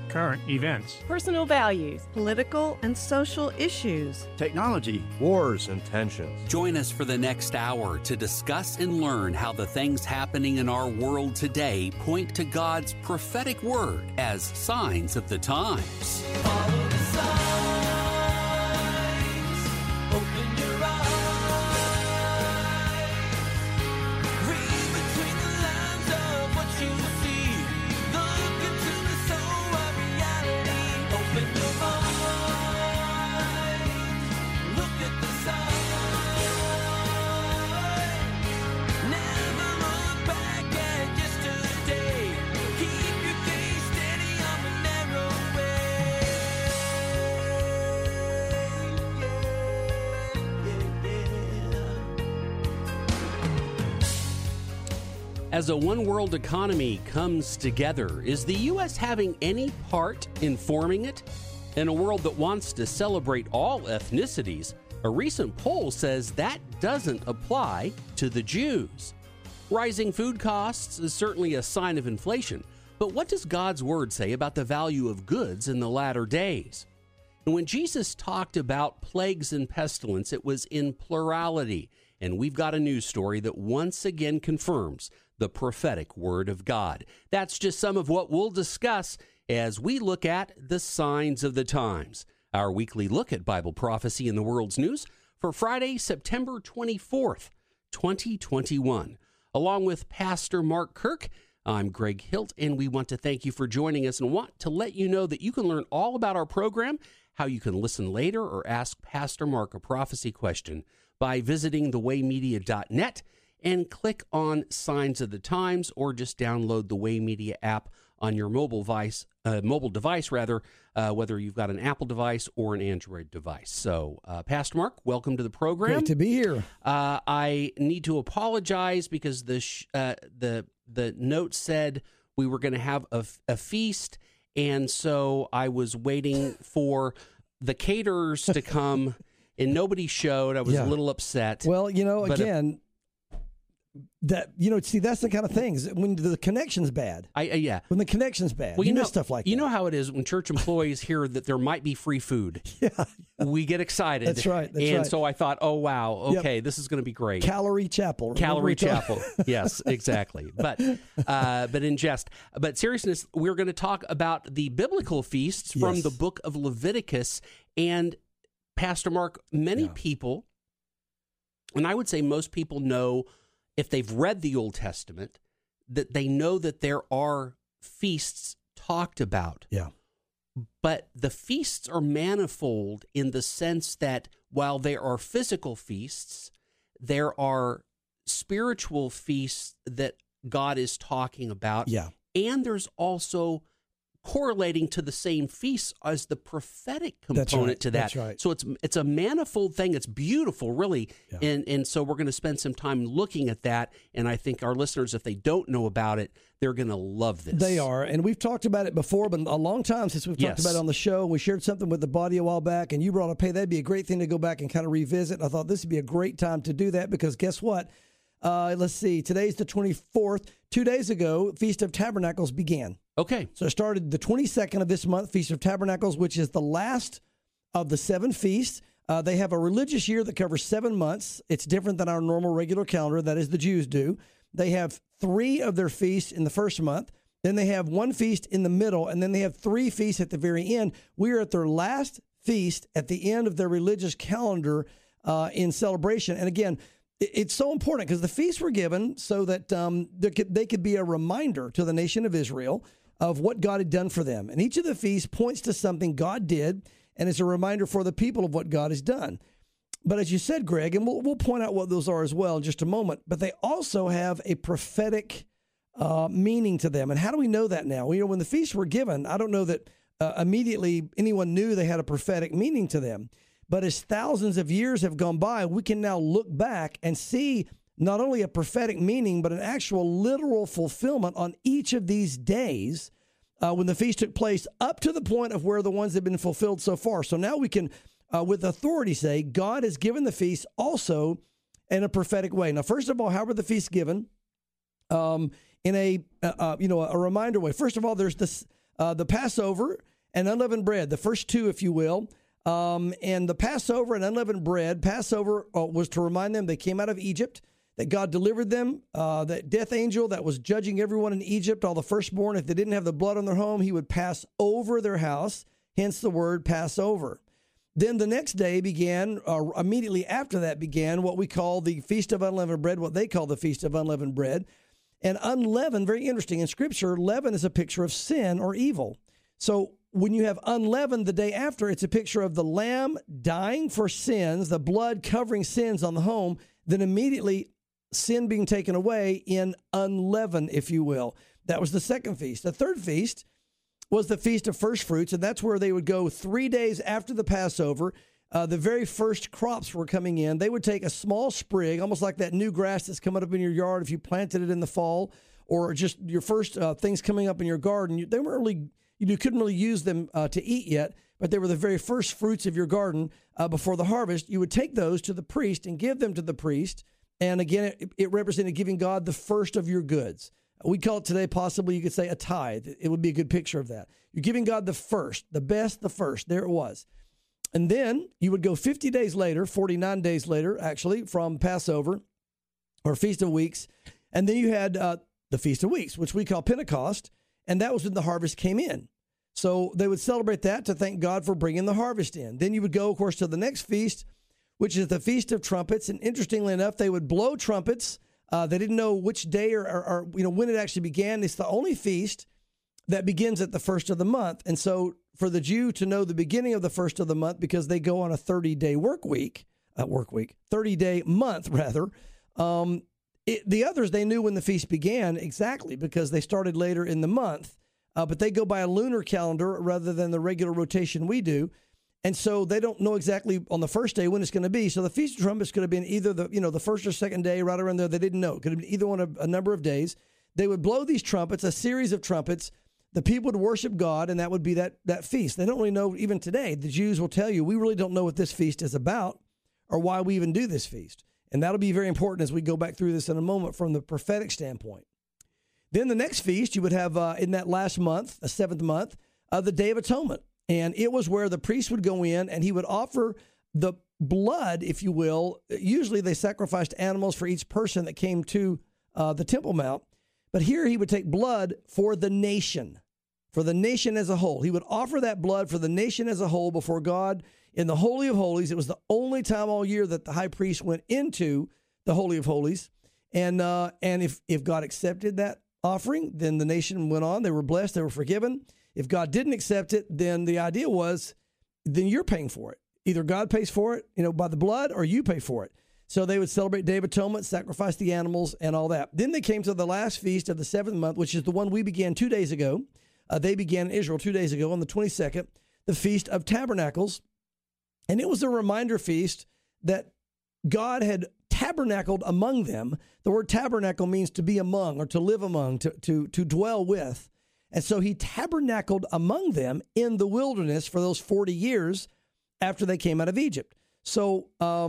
current events, personal values, political and social issues, technology, wars, and tensions. Join us for the next hour to discuss and learn how the things happening in our world today point to God's prophetic word as signs of the times. Follow the signs, open your eyes, read between the lines of what you see, look into the soul of reality, open your mind, look at the signs, never look back at yesterday, keep your gaze steady on the narrow way. As a one-world economy comes together, is the U.S. having any part in forming it? In a world that wants to celebrate all ethnicities, a recent poll says that doesn't apply to the Jews. Rising food costs is certainly a sign of inflation, but what does God's word say about the value of goods in the latter days? And when Jesus talked about plagues and pestilence, it was in plurality. And we've got a news story that once again confirms the prophetic word of God. That's just some of what we'll discuss as we look at the signs of the times. Our weekly look at Bible prophecy in the world's news for Friday, September 24th, 2021. Along with Pastor Mark Kirk, I'm Greg Hilt, and we want to thank you for joining us and want to let you know that you can learn all about our program, how you can listen later or ask Pastor Mark a prophecy question by visiting thewaymedia.net and click on Signs of the Times, or just download the Way Media app on your mobile device, whether you've got an Apple device or an Android device. So, Pastor Mark, welcome to the program. Great to be here. I need to apologize because the note said we were going to have a feast, and so I was waiting for the caterers to come, and nobody showed. I was a little upset. Well, again, that's the kind of things when the connection's bad. When the connection's bad, well, you know stuff like that. You know how it is when church employees hear that there might be free food. We get excited. That's right. So I thought, oh wow, okay, this is going to be great. Calorie Chapel. Calorie Chapel. Yes, exactly. But in jest. But seriousness, we're going to talk about the biblical feasts from the book of Leviticus. And Pastor Mark, many people, and I would say most people know, if they've read the Old Testament, that they know that there are feasts talked about. Yeah. But the feasts are manifold in the sense that while there are physical feasts, there are spiritual feasts that God is talking about. Yeah. And there's also correlating to the same feasts as the prophetic component to that. That's right. So it's a manifold thing. It's beautiful, really. Yeah. And so we're going to spend some time looking at that. And I think our listeners, if they don't know about it, they're going to love this. They are. And we've talked about it before, but a long time since we've talked about it on the show. We shared something with the body a while back, and you brought up, hey, that'd be a great thing to go back and kind of revisit. I thought this would be a great time to do that because guess what? Let's see. Today's the 24th. 2 days ago, Feast of Tabernacles began. Okay. So it started the 22nd of this month, Feast of Tabernacles, which is the last of the 7 feasts. They have a religious year that covers 7 months. It's different than our normal regular calendar, that is the Jews do. They have 3 of their feasts in the first month. Then they have 1 feast in the middle, and then they have 3 feasts at the very end. We are at their last feast at the end of their religious calendar in celebration. And again, it's so important because the feasts were given so that they could be a reminder to the nation of Israel of what God had done for them. And each of the feasts points to something God did, and it's a reminder for the people of what God has done. But as you said, Greg, and we'll point out what those are as well in just a moment, but they also have a prophetic meaning to them. And how do we know that now? When the feasts were given, I don't know that immediately anyone knew they had a prophetic meaning to them. But as thousands of years have gone by, we can now look back and see not only a prophetic meaning, but an actual literal fulfillment on each of these days when the feast took place up to the point of where the ones have been fulfilled so far. So now we can, with authority, say God has given the feast also in a prophetic way. Now, first of all, how were the feasts given? In a reminder way. First of all, there's this the Passover and unleavened bread, the first two, if you will. And the Passover and unleavened bread, Passover was to remind them they came out of Egypt, that God delivered them, that death angel that was judging everyone in Egypt, all the firstborn, if they didn't have the blood on their home, he would pass over their house, hence the word Passover. Then the next day began, immediately after that began what we call the Feast of Unleavened Bread, what they call the Feast of Unleavened Bread. And unleavened, very interesting, in Scripture, leaven is a picture of sin or evil. So when you have unleavened the day after, it's a picture of the lamb dying for sins, the blood covering sins on the home, then immediately sin being taken away in unleavened, if you will. That was the second feast. The third feast was the Feast of First Fruits, and that's where they would go 3 days after the Passover. The very first crops were coming in. They would take a small sprig, almost like that new grass that's coming up in your yard if you planted it in the fall, or just your first things coming up in your garden. They weren't really, you couldn't really use them to eat yet, but they were the very first fruits of your garden before the harvest. You would take those to the priest and give them to the priest. And again, it represented giving God the first of your goods. We call it today, possibly you could say a tithe. It would be a good picture of that. You're giving God the first, the best, the first. There it was. And then you would go 50 days later, 49 days later, actually, from Passover or Feast of Weeks. And then you had the Feast of Weeks, which we call Pentecost. And that was when the harvest came in. So they would celebrate that to thank God for bringing the harvest in. Then you would go, of course, to the next feast, which is the Feast of Trumpets. And interestingly enough, they would blow trumpets. They didn't know which day or when it actually began. It's the only feast that begins at the first of the month. And so for the Jew to know the beginning of the first of the month, because they go on a 30-day 30-day month rather. The others, they knew when the feast began exactly because they started later in the month, but they go by a lunar calendar rather than the regular rotation we do. And so they don't know exactly on the first day when it's going to be. So the Feast of Trumpets could have been either the first or second day, right around there. They didn't know. It could have been either one of a number of days. They would blow these trumpets, a series of trumpets. The people would worship God, and that would be that feast. They don't really know, even today, the Jews will tell you, we really don't know what this feast is about or why we even do this feast. And that'll be very important as we go back through this in a moment from the prophetic standpoint. Then the next feast, you would have in that last month, the seventh month, the Day of Atonement. And it was where the priest would go in and he would offer the blood, if you will. Usually they sacrificed animals for each person that came to the Temple Mount. But here he would take blood for the nation as a whole. He would offer that blood for the nation as a whole before God in the Holy of Holies. It was the only time all year that the high priest went into the Holy of Holies. And if God accepted that offering, then the nation went on. They were blessed. They were forgiven. If God didn't accept it, then the idea was, then you're paying for it. Either God pays for it, by the blood, or you pay for it. So they would celebrate Day of Atonement, sacrifice the animals, and all that. Then they came to the last feast of the seventh month, which is the one we began 2 days ago. They began in Israel 2 days ago on the 22nd, the Feast of Tabernacles. And it was a reminder feast that God had tabernacled among them. The word tabernacle means to be among or to live among, to dwell with. And so he tabernacled among them in the wilderness for those 40 years after they came out of Egypt. So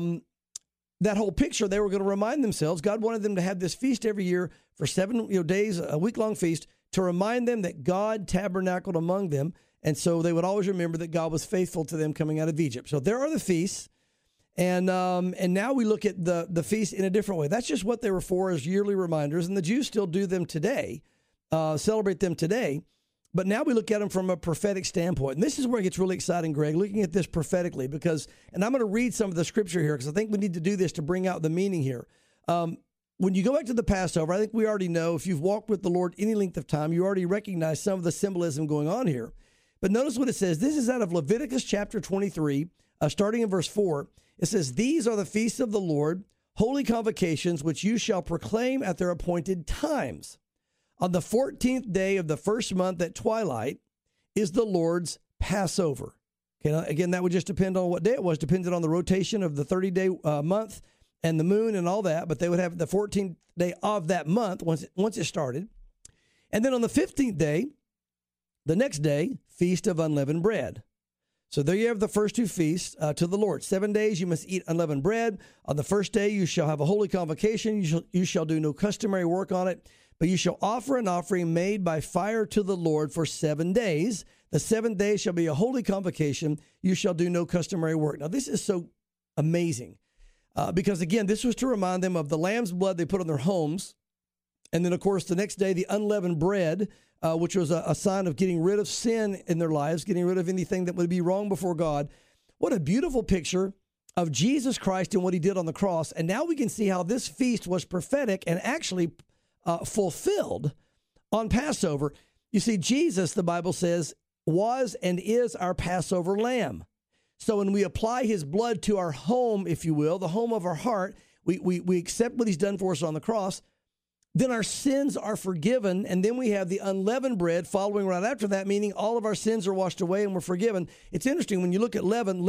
that whole picture, they were going to remind themselves, God wanted them to have this feast every year for 7 days, a week-long feast, to remind them that God tabernacled among them. And so they would always remember that God was faithful to them coming out of Egypt. So there are the feasts. And now we look at the feast in a different way. That's just what they were for, as yearly reminders. And the Jews still do them today. Celebrate them today, but now we look at them from a prophetic standpoint. And this is where it gets really exciting, Greg, looking at this prophetically, and I'm going to read some of the scripture here because I think we need to do this to bring out the meaning here. When you go back to the Passover, I think we already know, if you've walked with the Lord any length of time, you already recognize some of the symbolism going on here. But notice what it says. This is out of Leviticus chapter 23, starting in verse 4. It says, "These are the feasts of the Lord, holy convocations, which you shall proclaim at their appointed times. On the 14th day of the first month at twilight is the Lord's Passover." Okay, now, again, that would just depend on what day it was, depended on the rotation of the 30-day month and the moon and all that. But they would have the 14th day of that month once it started. And then on the 15th day, the next day, Feast of Unleavened Bread. So there you have the first two feasts to the Lord. 7 days you must eat unleavened bread. On the first day you shall have a holy convocation. You shall do no customary work on it, But you shall offer an offering made by fire to the Lord for 7 days. The 7th day shall be a holy convocation. You shall do no customary work. Now, this is so amazing because, again, this was to remind them of the lamb's blood they put on their homes. And then, of course, the next day, the unleavened bread, which was a sign of getting rid of sin in their lives, getting rid of anything that would be wrong before God. What a beautiful picture of Jesus Christ and what he did on the cross. And now we can see how this feast was prophetic and actually fulfilled on Passover. You see, Jesus, the Bible says, was and is our Passover lamb. So when we apply his blood to our home, if you will, the home of our heart, we accept what he's done for us on the cross, then our sins are forgiven. And then we have the unleavened bread following right after that, meaning all of our sins are washed away and we're forgiven. It's interesting when you look at leaven,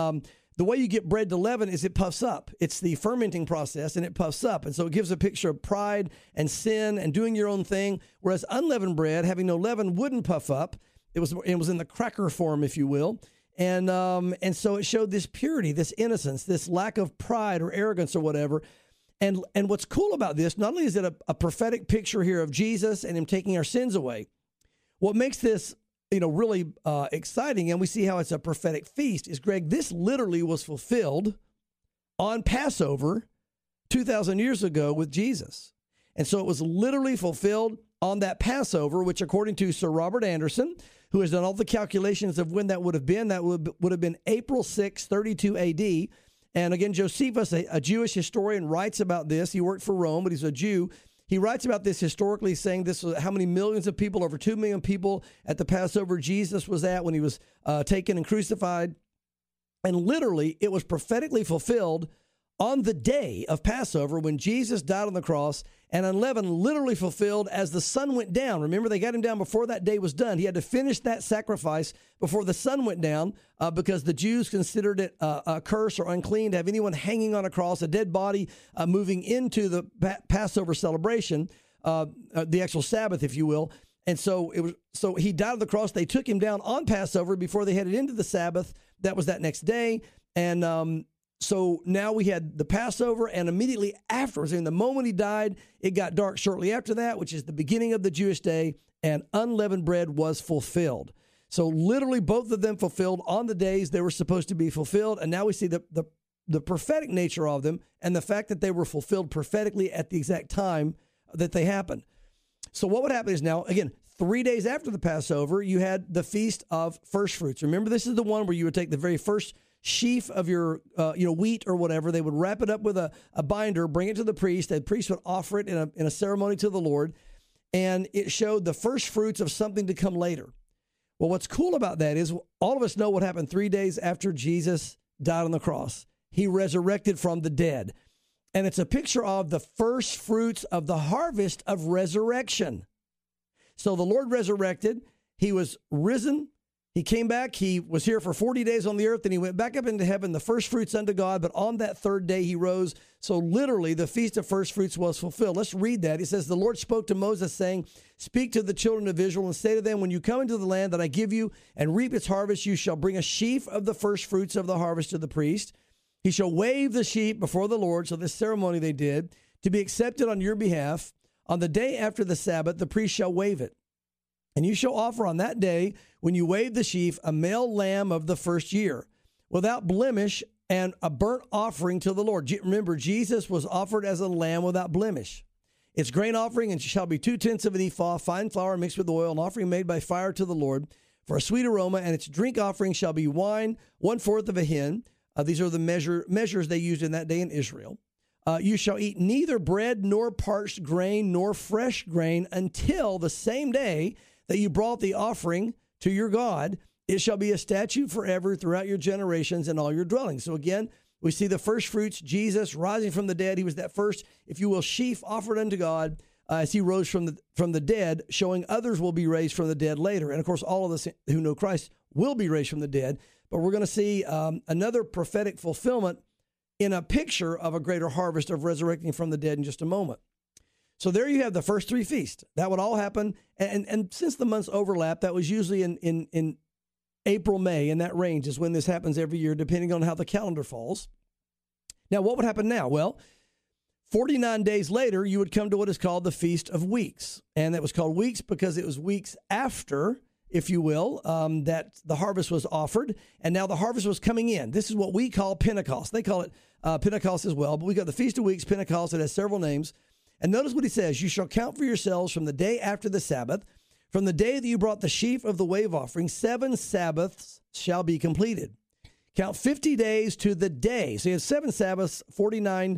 the way you get bread to leaven is it puffs up. It's the fermenting process, and it puffs up. And so it gives a picture of pride and sin and doing your own thing, whereas unleavened bread, having no leaven, wouldn't puff up. It was in the cracker form, if you will. And so it showed this purity, this innocence, this lack of pride or arrogance or whatever. And what's cool about this, not only is it a prophetic picture here of Jesus and him taking our sins away, what makes this really exciting, and we see how it's a prophetic feast, is, Greg, this literally was fulfilled on Passover 2,000 years ago with Jesus. And so it was literally fulfilled on that Passover, which, according to Sir Robert Anderson, who has done all the calculations of when that would have been, that would have been April 6, 32 A.D., and again, Josephus, a Jewish historian, writes about this. He worked for Rome, but he's a Jew. He writes about this historically, saying this was how many millions of people, over 2 million people at the Passover Jesus was at when he was taken and crucified. And literally, it was prophetically fulfilled on the day of Passover when Jesus died on the cross, and unleavened literally fulfilled as the sun went down. Remember, they got him down before that day was done. He had to finish that sacrifice before the sun went down because the Jews considered it a curse or unclean to have anyone hanging on a cross, a dead body moving into the Passover celebration, the actual Sabbath, if you will. And so he died on the cross. They took him down on Passover before they headed into the Sabbath. That was that next day. And so now we had the Passover, and immediately afterwards, the moment he died, it got dark shortly after that, which is the beginning of the Jewish day, and unleavened bread was fulfilled. So literally both of them fulfilled on the days they were supposed to be fulfilled. And now we see the prophetic nature of them and the fact that they were fulfilled prophetically at the exact time that they happened. So what would happen is now, again, 3 days after the Passover, you had the Feast of First Fruits. Remember, this is the one where you would take the very first sheaf of your wheat or whatever. They would wrap it up with a binder, bring it to the priest. The priest would offer it in a ceremony to the Lord, and it showed the first fruits of something to come later. Well, what's cool about that is all of us know what happened 3 days after Jesus died on the cross. He resurrected from the dead. And it's a picture of the first fruits of the harvest of resurrection. So the Lord resurrected. He was risen. He came back. He was here for 40 days on the earth, and he went back up into heaven, the first fruits unto God. But on that third day, he rose. So literally, the Feast of First Fruits was fulfilled. Let's read that. It says, the Lord spoke to Moses, saying, speak to the children of Israel and say to them, when you come into the land that I give you and reap its harvest, you shall bring a sheaf of the first fruits of the harvest to the priest. He shall wave the sheep before the Lord. So this ceremony they did to be accepted on your behalf. On the day after the Sabbath, the priest shall wave it. And you shall offer on that day, when you wave the sheaf, a male lamb of the first year, without blemish, and a burnt offering to the Lord. Remember, Jesus was offered as a lamb without blemish. Its grain offering and shall be 2/10 of an ephah, fine flour mixed with oil, an offering made by fire to the Lord for a sweet aroma. And its drink offering shall be wine, 1/4 of a hin. These are the measures they used in that day in Israel. You shall eat neither bread nor parched grain nor fresh grain until the same day that you brought the offering to your God. It shall be a statute forever throughout your generations and all your dwellings. So again, we see the first fruits, Jesus rising from the dead. He was that first, if you will, sheaf offered unto God as he rose from the dead, showing others will be raised from the dead later. And of course, all of us who know Christ will be raised from the dead. But we're going to see another prophetic fulfillment in a picture of a greater harvest of resurrecting from the dead in just a moment. So there you have the first three feasts. That would all happen. And since the months overlap, that was usually in April, May, in that range is when this happens every year, depending on how the calendar falls. Now, what would happen now? Well, 49 days later, you would come to what is called the Feast of Weeks. And it was called Weeks because it was weeks after, if you will, that the harvest was offered. And now the harvest was coming in. This is what we call Pentecost. They call it Pentecost as well. But we got the Feast of Weeks, Pentecost. It has several names. And notice what he says. You shall count for yourselves from the day after the Sabbath, from the day that you brought the sheaf of the wave offering, 7 Sabbaths shall be completed. Count 50 days to the day. So you have 7 Sabbaths, 49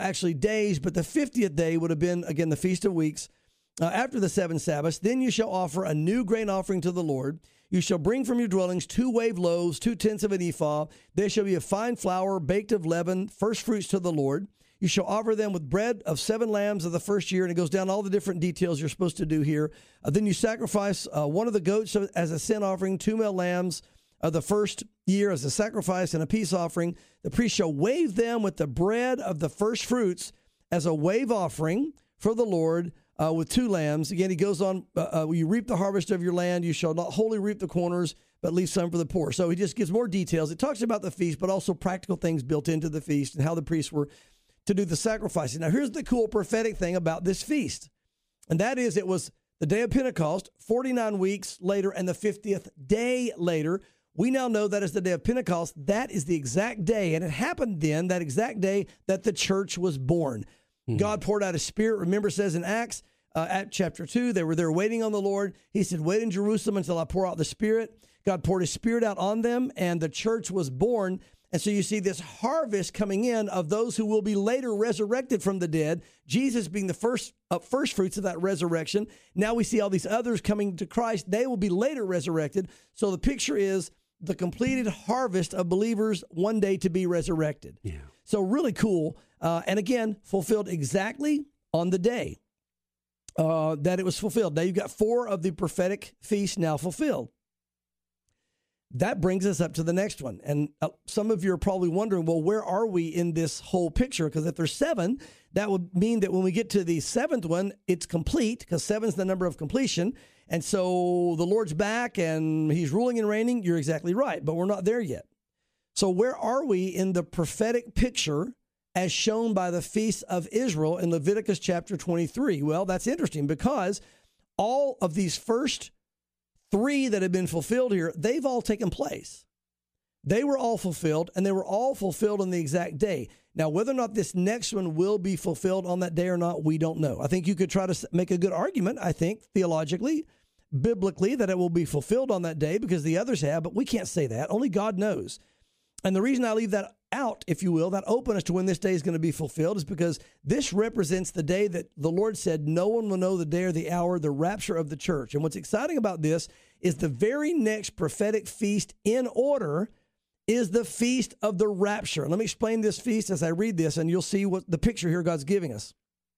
days, but the 50th day would have been, again, the Feast of Weeks. After the 7 Sabbaths, then you shall offer a new grain offering to the Lord. You shall bring from your dwellings 2 wave loaves, 2/10 of an ephah. They shall be of fine flour, baked of leaven, first fruits to the Lord. You shall offer them with bread of 7 lambs of the first year, and it goes down all the different details you're supposed to do here. Then you sacrifice one of the goats as a sin offering, 2 male lambs of the first year as a sacrifice and a peace offering. The priest shall wave them with the bread of the first fruits as a wave offering for the Lord with 2 lambs. Again, he goes on, you reap the harvest of your land. You shall not wholly reap the corners, but leave some for the poor. So he just gives more details. It talks about the feast, but also practical things built into the feast and how the priests were to do the sacrificing. Now, here's the cool prophetic thing about this feast, and that is it was the day of Pentecost, 49 weeks later, and the 50th day later. We now know that is the day of Pentecost. That is the exact day, and it happened then, that exact day, that the church was born. God poured out his Spirit. Remember, it says in Acts, at chapter 2, they were there waiting on the Lord. He said, wait in Jerusalem until I pour out the Spirit. God poured his Spirit out on them, and the church was born. And so you see this harvest coming in of those who will be later resurrected from the dead, Jesus being the first fruits of that resurrection. Now we see all these others coming to Christ. They will be later resurrected. So the picture is the completed harvest of believers one day to be resurrected. Yeah. So really cool. And again, fulfilled exactly on the day that it was fulfilled. Now you've got 4 of the prophetic feasts now fulfilled. That brings us up to the next one. And some of you are probably wondering, well, where are we in this whole picture? Because if there's 7, that would mean that when we get to the 7th one, it's complete, because 7 is the number of completion. And so the Lord's back and he's ruling and reigning. You're exactly right, but we're not there yet. So where are we in the prophetic picture as shown by the feasts of Israel in Leviticus chapter 23? Well, that's interesting because all of these first 3 that have been fulfilled here, they've all taken place. They were all fulfilled, and they were all fulfilled on the exact day. Now, whether or not this next one will be fulfilled on that day or not, we don't know. I think you could try to make a good argument, I think, theologically, biblically, that it will be fulfilled on that day because the others have, but we can't say that. Only God knows. And the reason I leave that out, if you will, that open as to when this day is going to be fulfilled is because this represents the day that the Lord said no one will know the day or the hour, the rapture of the church. And what's exciting about this is the very next prophetic feast in order is the feast of the rapture. And let me explain this feast as I read this, and you'll see what the picture here God's giving us.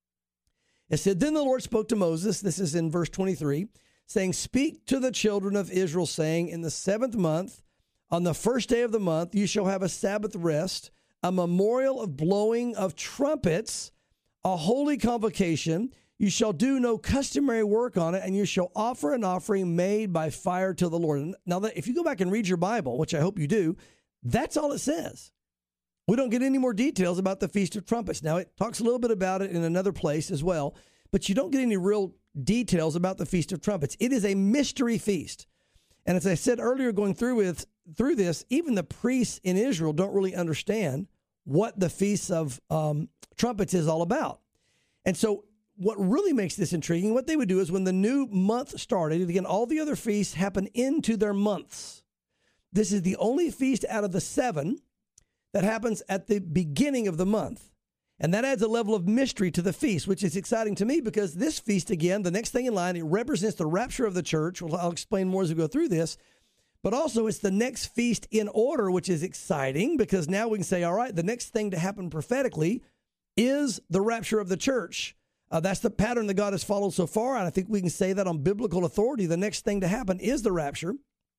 It said, then the Lord spoke to Moses, this is in verse 23, saying, speak to the children of Israel, saying, in the 7th month, on the first day of the month, you shall have a Sabbath rest, a memorial of blowing of trumpets, a holy convocation. You shall do no customary work on it, and you shall offer an offering made by fire to the Lord. Now, if you go back and read your Bible, which I hope you do, that's all it says. We don't get any more details about the Feast of Trumpets. Now, it talks a little bit about it in another place as well, but you don't get any real details about the Feast of Trumpets. It is a mystery feast. And as I said earlier, going through this, even the priests in Israel don't really understand what the Feast of Trumpets is all about. And so what really makes this intriguing, what they would do is when the new month started, and again, all the other feasts happen into their months. This is the only feast out of the 7 that happens at the beginning of the month. And that adds a level of mystery to the feast, which is exciting to me because this feast, again, the next thing in line, it represents the rapture of the church. Well, I'll explain more as we go through this. But also it's the next feast in order, which is exciting because now we can say, all right, the next thing to happen prophetically is the rapture of the church. That's the pattern that God has followed so far, and I think we can say that on biblical authority. The next thing to happen is the rapture.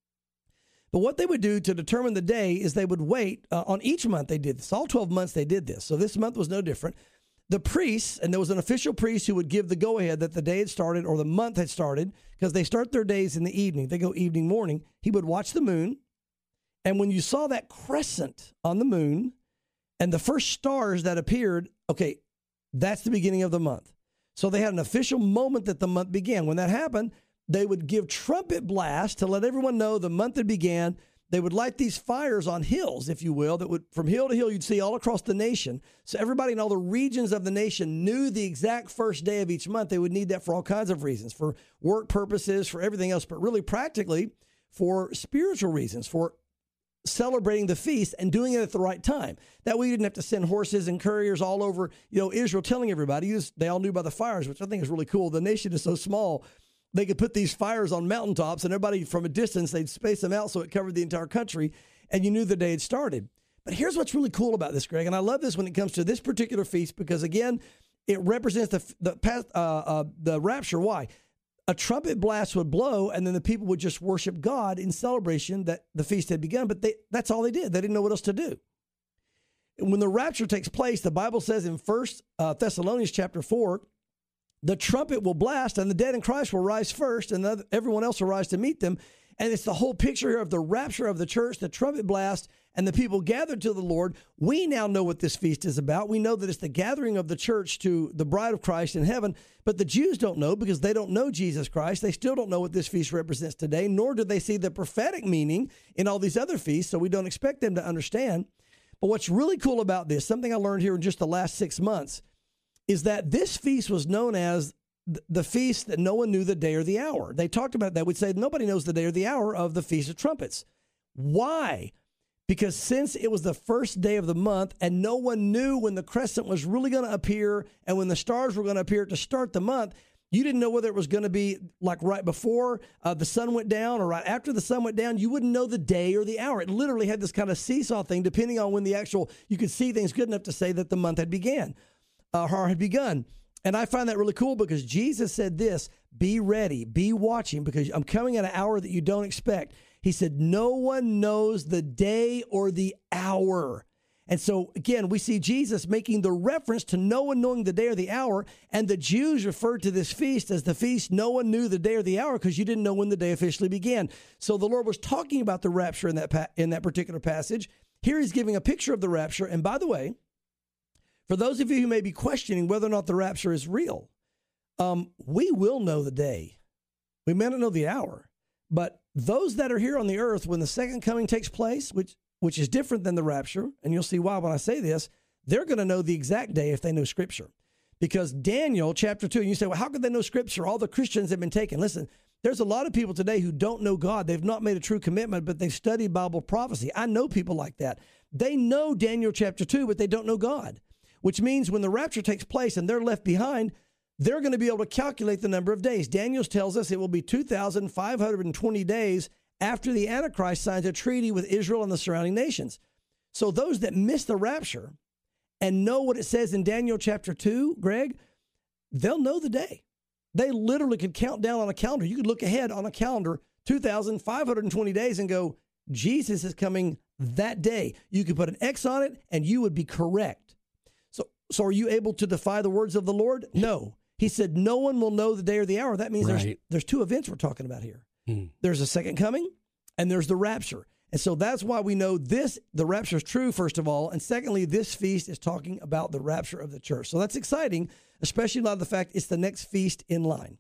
But what they would do to determine the day is they would wait. On each month they did this. All 12 months they did this. So this month was no different. The priests, and there was an official priest who would give the go-ahead that the day had started or the month had started, because they start their days in the evening. They go evening, morning. He would watch the moon, and when you saw that crescent on the moon and the first stars that appeared, okay, That's the beginning of the month. So they had an official moment that the month began. When that happened, they would give trumpet blasts to let everyone know the month had began. They would light these fires on hills, if you will, that would, from hill to hill, you'd see all across the nation. So everybody in all the regions of the nation knew the exact first day of each month. They would need that for all kinds of reasons, for work purposes, for everything else, but really practically for spiritual reasons, for celebrating the feast and doing it at the right time. That way you didn't have to send horses and couriers all over, Israel telling everybody. They all knew by the fires, which I think is really cool. The nation is so small. They could put these fires on mountaintops and everybody from a distance, they'd space them out so it covered the entire country and you knew the day had started. But here's what's really cool about this, Greg, and I love this when it comes to this particular feast because, again, it represents the rapture. Why? A trumpet blast would blow and then the people would just worship God in celebration that the feast had begun, but that's all they did. They didn't know what else to do. When the rapture takes place, the Bible says in 1 Thessalonians chapter 4, the trumpet will blast and the dead in Christ will rise first and everyone else will rise to meet them. And it's the whole picture here of the rapture of the church, the trumpet blast, and the people gathered to the Lord. We now know what this feast is about. We know that it's the gathering of the church to the bride of Christ in heaven, but the Jews don't know because they don't know Jesus Christ. They still don't know what this feast represents today, nor do they see the prophetic meaning in all these other feasts, so we don't expect them to understand. But what's really cool about this, something I learned here in just the last 6 months, is that this feast was known as the feast that no one knew the day or the hour. They talked about that. We'd say nobody knows the day or the hour of the Feast of Trumpets. Why? Because since it was the first day of the month and no one knew when the crescent was really going to appear and when the stars were going to appear to start the month, you didn't know whether it was going to be like right before the sun went down or right after the sun went down. You wouldn't know the day or the hour. It literally had this kind of seesaw thing depending on when you could see things good enough to say that the month had begun. And I find that really cool because Jesus said this, be ready, be watching, because I'm coming at an hour that you don't expect. He said, no one knows the day or the hour. And so, again, we see Jesus making the reference to no one knowing the day or the hour, and the Jews referred to this feast as the feast no one knew the day or the hour because you didn't know when the day officially began. So the Lord was talking about the rapture in that particular passage. Here he's giving a picture of the rapture. And by the way, for those of you who may be questioning whether or not the rapture is real, we will know the day. We may not know the hour, but those that are here on the earth when the second coming takes place, which is different than the rapture, and you'll see why when I say this, they're going to know the exact day if they know Scripture. Because Daniel chapter 2, and you say, well, how could they know Scripture? All the Christians have been taken. Listen, there's a lot of people today who don't know God. They've not made a true commitment, but they've studied Bible prophecy. I know people like that. They know Daniel chapter 2, but they don't know God. Which means when the rapture takes place and they're left behind, they're going to be able to calculate the number of days. Daniel tells us it will be 2,520 days after the Antichrist signs a treaty with Israel and the surrounding nations. So those that miss the rapture and know what it says in Daniel chapter 2, Greg, they'll know the day. They literally could count down on a calendar. You could look ahead on a calendar 2,520 days and go, Jesus is coming that day. You could put an X on it and you would be correct. So are you able to defy the words of the Lord? No. He said, no one will know the day or the hour. That means there's two events we're talking about here. There's a second coming and there's the rapture. And so that's why we know the rapture is true, first of all. And secondly, this feast is talking about the rapture of the church. So that's exciting, especially in light of the fact it's the next feast in line.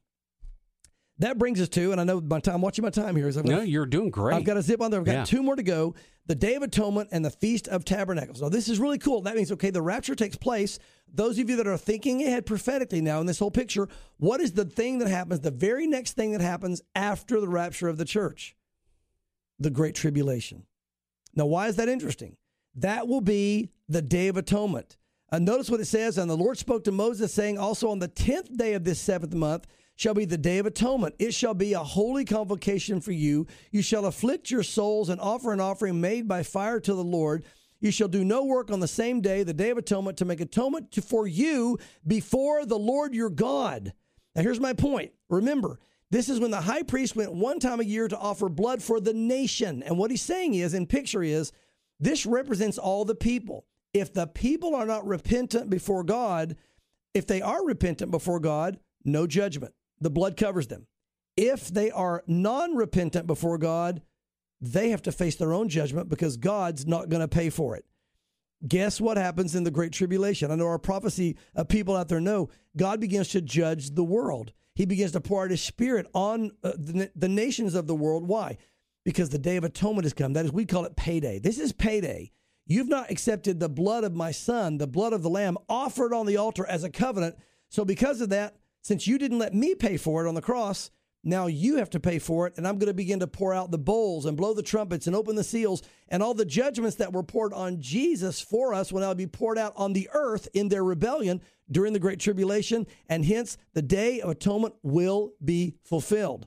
That brings us to, and I know I'm watching my time here. You're doing great. I've got to zip on there. I've got 2 more to go. The Day of Atonement and the Feast of Tabernacles. Now, this is really cool. That means, okay, the rapture takes place. Those of you that are thinking ahead prophetically now in this whole picture, what is the thing that happens, the very next thing that happens after the rapture of the church? The Great Tribulation. Now, why is that interesting? That will be the Day of Atonement. Notice what it says, and the Lord spoke to Moses, saying, also on the 10th day of this 7th month, shall be the Day of Atonement. It shall be a holy convocation for you. You shall afflict your souls and offer an offering made by fire to the Lord. You shall do no work on the same day, the Day of Atonement, to make atonement for you before the Lord your God. Now, here's my point. Remember, this is when the high priest went one time a year to offer blood for the nation. And what he's saying is, in picture is, this represents all the people. If the people are not repentant before God, if they are repentant before God, no judgment. The blood covers them. If they are non-repentant before God, they have to face their own judgment because God's not going to pay for it. guess what happens in the Great Tribulation? I know our prophecy people out there know God begins to judge the world. He begins to pour out his Spirit on the nations of the world. Why? Because the Day of Atonement has come. That is, we call it payday. This is payday. You've not accepted the blood of my Son, the blood of the Lamb, offered on the altar as a covenant. So because of that, since you didn't let me pay for it on the cross, now you have to pay for it, and I'm going to begin to pour out the bowls and blow the trumpets and open the seals, and all the judgments that were poured on Jesus for us will now be poured out on the earth in their rebellion during the Great Tribulation, and hence the Day of Atonement will be fulfilled.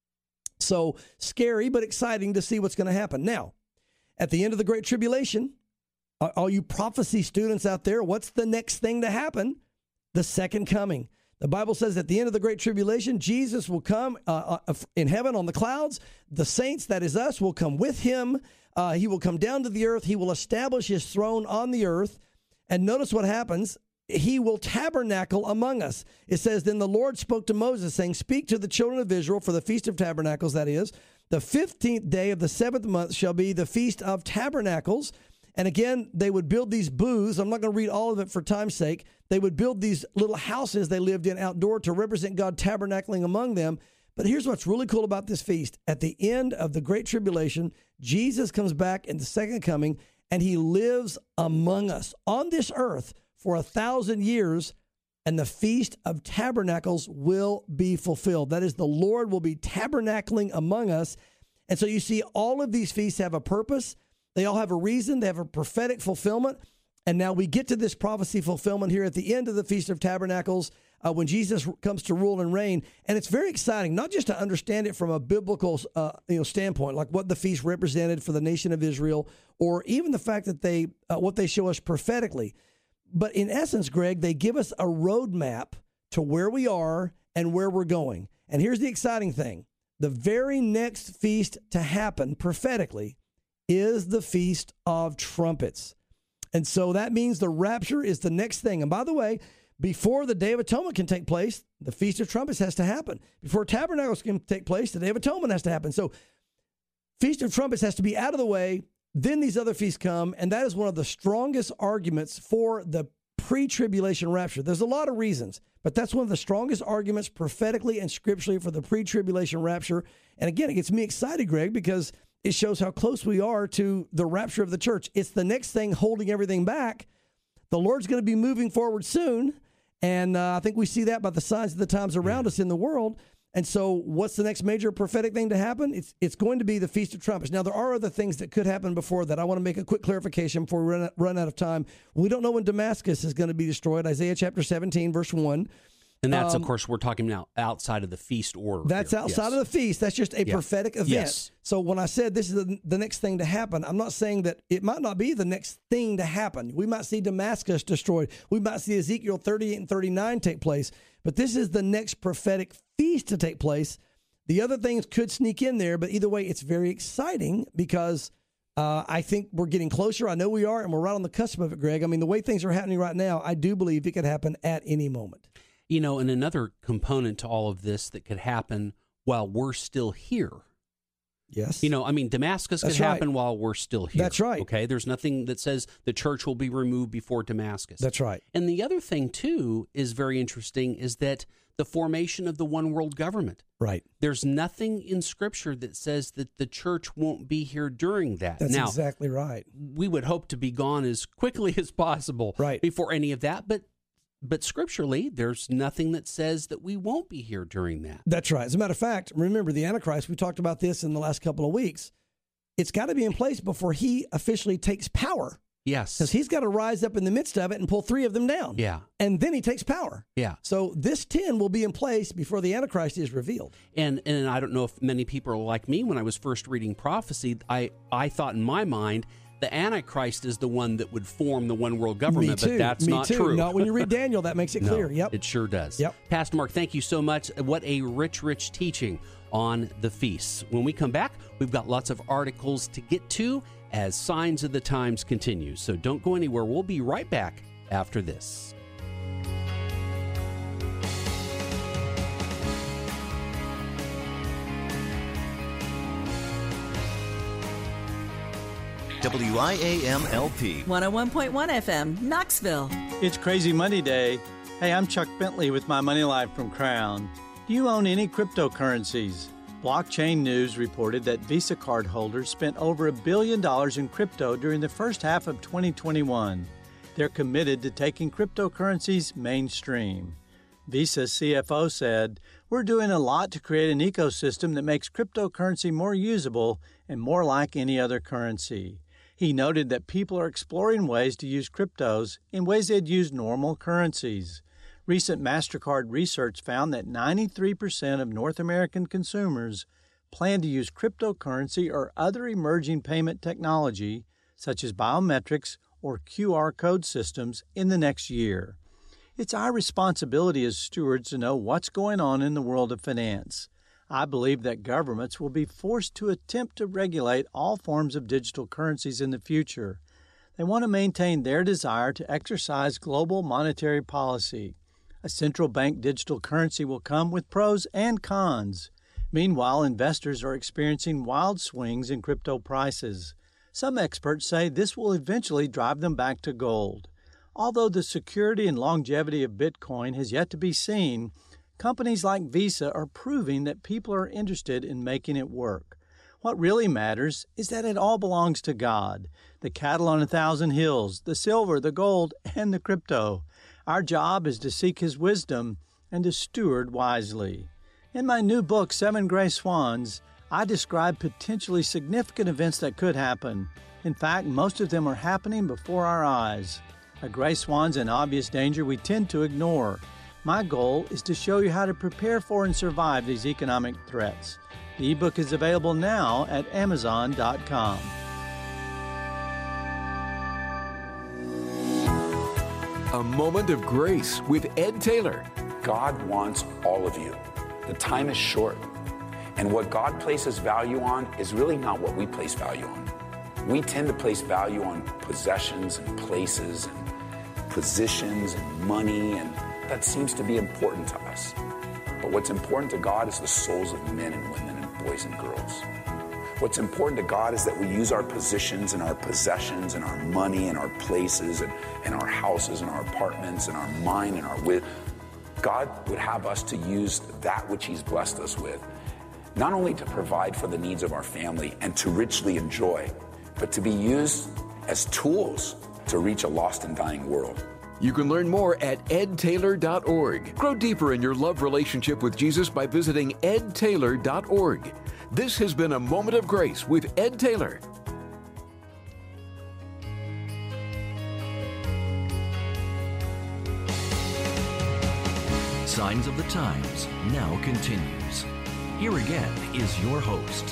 So scary, but exciting to see what's going to happen. Now, at the end of the Great Tribulation, all you prophecy students out there, what's the next thing to happen? The second coming. The Bible says at the end of the Great Tribulation, Jesus will come in heaven on the clouds. The saints, that is us, will come with him. He will come down to the earth. He will establish his throne on the earth. And notice what happens. He will tabernacle among us. It says, then the Lord spoke to Moses, saying, speak to the children of Israel for the Feast of Tabernacles, that is. The 15th day of the 7th month shall be the Feast of Tabernacles. And again, they would build these booths. I'm not going to read all of it for time's sake. They would build these little houses they lived in outdoor to represent God tabernacling among them. But here's what's really cool about this feast. At the end of the Great Tribulation, Jesus comes back in the second coming, and he lives among us on this earth for 1,000 years, and the Feast of Tabernacles will be fulfilled. That is, the Lord will be tabernacling among us. And so you see, all of these feasts have a purpose. They all have a reason. They have a prophetic fulfillment. And now we get to this prophecy fulfillment here at the end of the Feast of Tabernacles when Jesus comes to rule and reign. And it's very exciting, not just to understand it from a biblical standpoint, like what the feast represented for the nation of Israel, or even the fact that what they show us prophetically. But in essence, Greg, they give us a roadmap to where we are and where we're going. And here's the exciting thing. The very next feast to happen prophetically is the Feast of Trumpets. And so that means the rapture is the next thing. And by the way, before the Day of Atonement can take place, the Feast of Trumpets has to happen. Before Tabernacles can take place, the Day of Atonement has to happen. So Feast of Trumpets has to be out of the way. Then these other feasts come. And that is one of the strongest arguments for the pre-tribulation rapture. There's a lot of reasons, but that's one of the strongest arguments prophetically and scripturally for the pre-tribulation rapture. And again, it gets me excited, Greg, because it shows how close we are to the rapture of the church. It's the next thing holding everything back. The Lord's going to be moving forward soon. And I think we see that by the signs of the times around us in the world. And so what's the next major prophetic thing to happen? It's going to be the Feast of Trumpets. Now, there are other things that could happen before that. I want to make a quick clarification before we run out of time. We don't know when Damascus is going to be destroyed. Isaiah chapter 17, verse 1. And that's, of course, we're talking now outside of the feast order. That's here. outside of the feast. That's just a prophetic event. Yes. So when I said this is the next thing to happen, I'm not saying that it might not be the next thing to happen. We might see Damascus destroyed. We might see Ezekiel 38 and 39 take place. But this is the next prophetic feast to take place. The other things could sneak in there, but either way, it's very exciting because I think we're getting closer. I know we are, and we're right on the cusp of it, Greg. I mean, the way things are happening right now, I do believe it could happen at any moment. You know, and another component to all of this that could happen while we're still here. Yes. You know, I mean, Damascus could happen while we're still here. That's right. Okay, there's nothing that says the church will be removed before Damascus. That's right. And the other thing, too, is very interesting is that the formation of the one world government. Right. There's nothing in Scripture that says that the church won't be here during that. That's now, exactly right. We would hope to be gone as quickly as possible before any of that, but scripturally, there's nothing that says that we won't be here during that. That's right. As a matter of fact, remember the Antichrist, we talked about this in the last couple of weeks. It's got to be in place before he officially takes power. Yes. Because he's got to rise up in the midst of it and pull 3 of them down. Yeah. And then he takes power. Yeah. So this 10 will be in place before the Antichrist is revealed. And I don't know if many people are like me. When I was first reading prophecy, I thought in my mind, the Antichrist is the one that would form the one world government, but that's not true. Not when you read Daniel, that makes it clear. Yep. It sure does. Yep. Pastor Mark, thank you so much. What a rich teaching on the feasts. When we come back, we've got lots of articles to get to as Signs of the Times continues. So don't go anywhere. We'll be right back after this. WIAM-LP. 101.1 FM, Knoxville. It's Crazy Money Day. Hey, I'm Chuck Bentley with My Money Life from Crown. Do you own any cryptocurrencies? Blockchain News reported that Visa card holders spent over $1 billion in crypto during the first half of 2021. They're committed to taking cryptocurrencies mainstream. Visa's CFO said, "We're doing a lot to create an ecosystem that makes cryptocurrency more usable and more like any other currency." He noted that people are exploring ways to use cryptos in ways they'd use normal currencies. Recent MasterCard research found that 93% of North American consumers plan to use cryptocurrency or other emerging payment technology, such as biometrics or QR code systems, in the next year. It's our responsibility as stewards to know what's going on in the world of finance. I believe that governments will be forced to attempt to regulate all forms of digital currencies in the future. They want to maintain their desire to exercise global monetary policy. A central bank digital currency will come with pros and cons. Meanwhile, investors are experiencing wild swings in crypto prices. Some experts say this will eventually drive them back to gold. Although the security and longevity of Bitcoin has yet to be seen, companies like Visa are proving that people are interested in making it work. What really matters is that it all belongs to God, the cattle on 1,000 hills, the silver, the gold, and the crypto. Our job is to seek His wisdom and to steward wisely. In my new book, 7 Gray Swans, I describe potentially significant events that could happen. In fact, most of them are happening before our eyes. A gray swan's an obvious danger we tend to ignore. My goal is to show you how to prepare for and survive these economic threats. The ebook is available now at Amazon.com. A Moment of Grace with Ed Taylor. God wants all of you. The time is short. And what God places value on is really not what we place value on. We tend to place value on possessions and places and positions and money, and that seems to be important to us. But what's important to God is the souls of men and women and boys and girls. What's important to God is that we use our positions and our possessions and our money and our places and our houses and our apartments and our mind and our wit. God would have us to use that which He's blessed us with, not only to provide for the needs of our family and to richly enjoy, but to be used as tools to reach a lost and dying world. You can learn more at edtaylor.org. Grow deeper in your love relationship with Jesus by visiting edtaylor.org. This has been A Moment of Grace with Ed Taylor. Signs of the Times now continues. Here again is your host.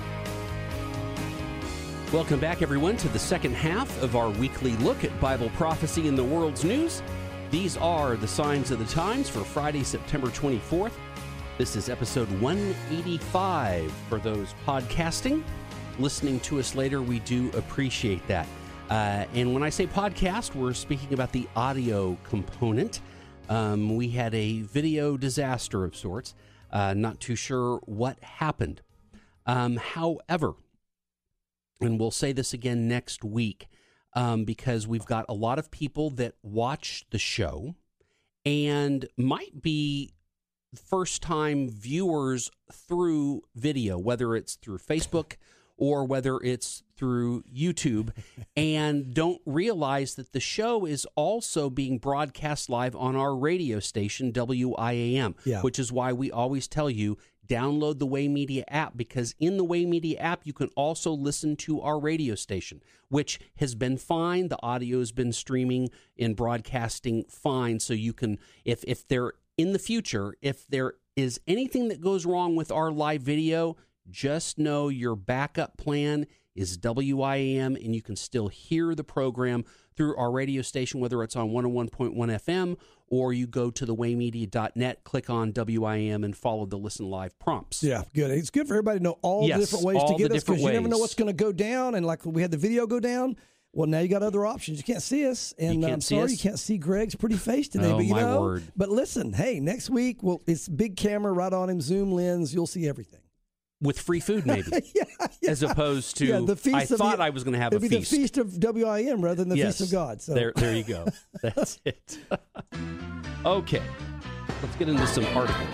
Welcome back, everyone, to the second half of our weekly look at Bible prophecy in the world's news. These are the Signs of the Times for Friday, September 24th. This is episode 185 for those podcasting. Listening to us later, we do appreciate that. And when I say podcast, we're speaking about the audio component. We had a video disaster of sorts. Not too sure what happened. However, and we'll say this again next week, because we've got a lot of people that watch the show and might be first-time viewers through video, whether it's through Facebook or whether it's through YouTube, and don't realize that the show is also being broadcast live on our radio station, WIAM, which is why we always tell you, download the Way Media app, because in the Way Media app, you can also listen to our radio station, which has been fine. The audio has been streaming and broadcasting fine. So you can, if there in the future, if there is anything that goes wrong with our live video, just know your backup plan is WIAM, and you can still hear the program through our radio station, whether it's on 101.1 FM or you go to thewaymedia.net, click on WIAM, and follow the Listen Live prompts. Yeah, good. It's good for everybody to know all the different ways to get us, because you never know what's going to go down. And like we had the video go down, well, now you got other options. You can't see us, and I'm sorry you can't see Greg's pretty face today. Oh, but you my know, word. But listen, hey, next week, it's big camera right on him, zoom lens. You'll see everything. With free food, maybe, yeah. as opposed to the feast I of the- thought I was going to have a It'd be feast. the feast of WIM rather than the Yes. feast of God. So There you go. That's it. Okay, let's get into some articles.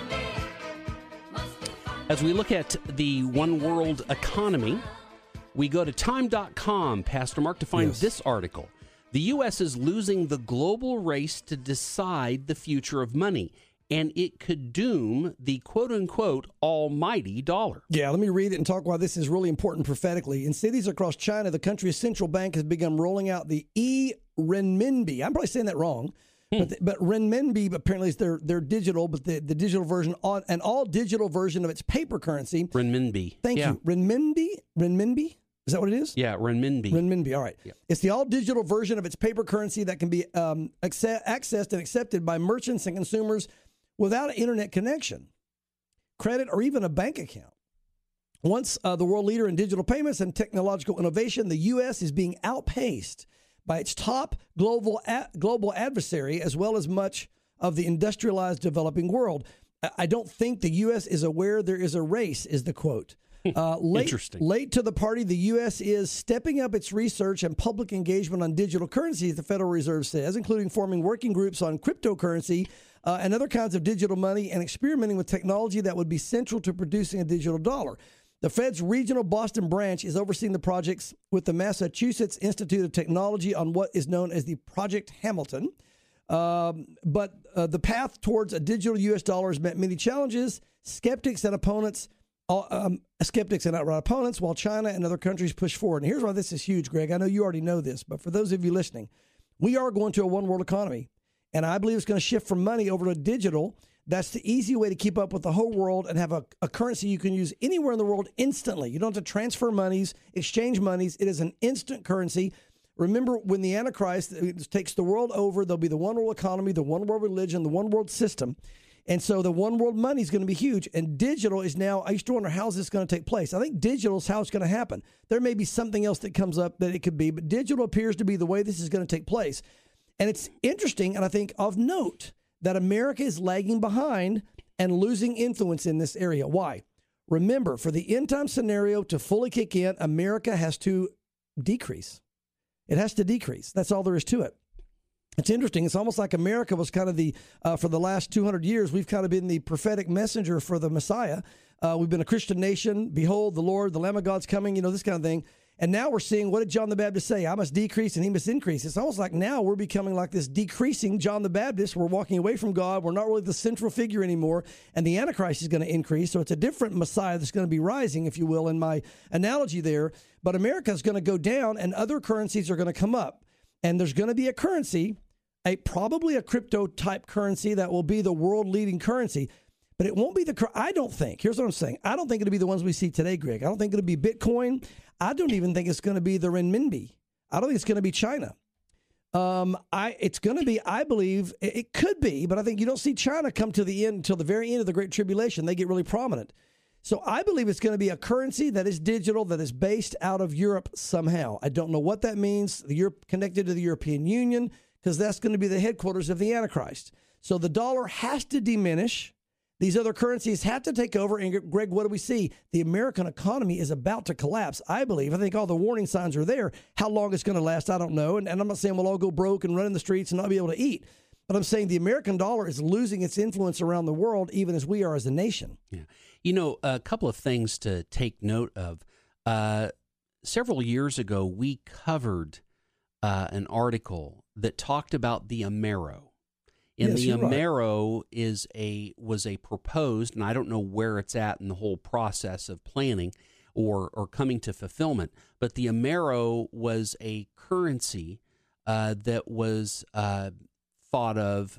As we look at the one world economy, we go to time.com, Pastor Mark, to find this article. The U.S. is losing the global race to decide the future of money, and it could doom the quote-unquote almighty dollar. Yeah, let me read it and talk why this is really important prophetically. In cities across China, the country's central bank has begun rolling out the e-renminbi. I'm probably saying that wrong, but renminbi apparently is their digital, but the digital version, an all-digital version of its paper currency. Renminbi. Thank you. Renminbi? Is that what it is? Yeah, renminbi. Renminbi, all right. Yeah. It's the all-digital version of its paper currency that can be accessed and accepted by merchants and consumers without an internet connection, credit, or even a bank account. Once the world leader in digital payments and technological innovation, the U.S. is being outpaced by its top global adversary, as well as much of the industrialized developing world. I don't think the U.S. is aware there is a race, is the quote. Interesting. Late to the party, the U.S. is stepping up its research and public engagement on digital currencies, the Federal Reserve says, including forming working groups on cryptocurrency and other kinds of digital money, and experimenting with technology that would be central to producing a digital dollar. The Fed's regional Boston branch is overseeing the projects with the Massachusetts Institute of Technology on what is known as the Project Hamilton. But the path towards a digital U.S. dollar has met many challenges. Skeptics and outright opponents, while China and other countries push forward. And here's why this is huge, Greg. I know you already know this, but for those of you listening, we are going to a one-world economy, and I believe it's going to shift from money over to digital. That's the easy way to keep up with the whole world and have a currency you can use anywhere in the world instantly. You don't have to transfer monies, exchange monies. It is an instant currency. Remember, when the Antichrist takes the world over, there'll be the one world economy, the one world religion, the one world system. And so the one world money is going to be huge. And digital is now, I used to wonder, how's this going to take place? I think digital is how it's going to happen. There may be something else that comes up that it could be, but digital appears to be the way this is going to take place. And it's interesting, and I think of note, that America is lagging behind and losing influence in this area. Why? Remember, for the end time scenario to fully kick in, America has to decrease. It has to decrease. That's all there is to it. It's interesting. It's almost like America was kind of for the last 200 years, we've kind of been the prophetic messenger for the Messiah. We've been a Christian nation. Behold, the Lord, the Lamb of God's coming, this kind of thing. And now we're seeing, what did John the Baptist say? I must decrease and he must increase. It's almost like now we're becoming like this decreasing John the Baptist. We're walking away from God. We're not really the central figure anymore. And the Antichrist is going to increase. So it's a different Messiah that's going to be rising, if you will, in my analogy there. But America is going to go down and other currencies are going to come up. And there's going to be a currency, probably a crypto type currency that will be the world leading currency. But it won't be I don't think, here's what I'm saying. I don't think it'll be the ones we see today, Greg. I don't think it'll be Bitcoin. I don't even think it's going to be the renminbi. I don't think it's going to be China. It's going to be, I believe, it could be, but I think you don't see China come to the end until the very end of the Great Tribulation. They get really prominent. So I believe it's going to be a currency that is digital, that is based out of Europe somehow. I don't know what that means. Europe connected to the European Union, because that's going to be the headquarters of the Antichrist. So the dollar has to diminish. These other currencies have to take over. And Greg, what do we see? The American economy is about to collapse, I believe. I think all the warning signs are there. How long it's going to last, I don't know. And I'm not saying we'll all go broke and run in the streets and not be able to eat. But I'm saying the American dollar is losing its influence around the world, even as we are as a nation. Yeah. A couple of things to take note of. Several years ago, we covered an article that talked about the Amero. And the Amero was a proposed, and I don't know where it's at in the whole process of planning or coming to fulfillment, but the Amero was a currency that was thought of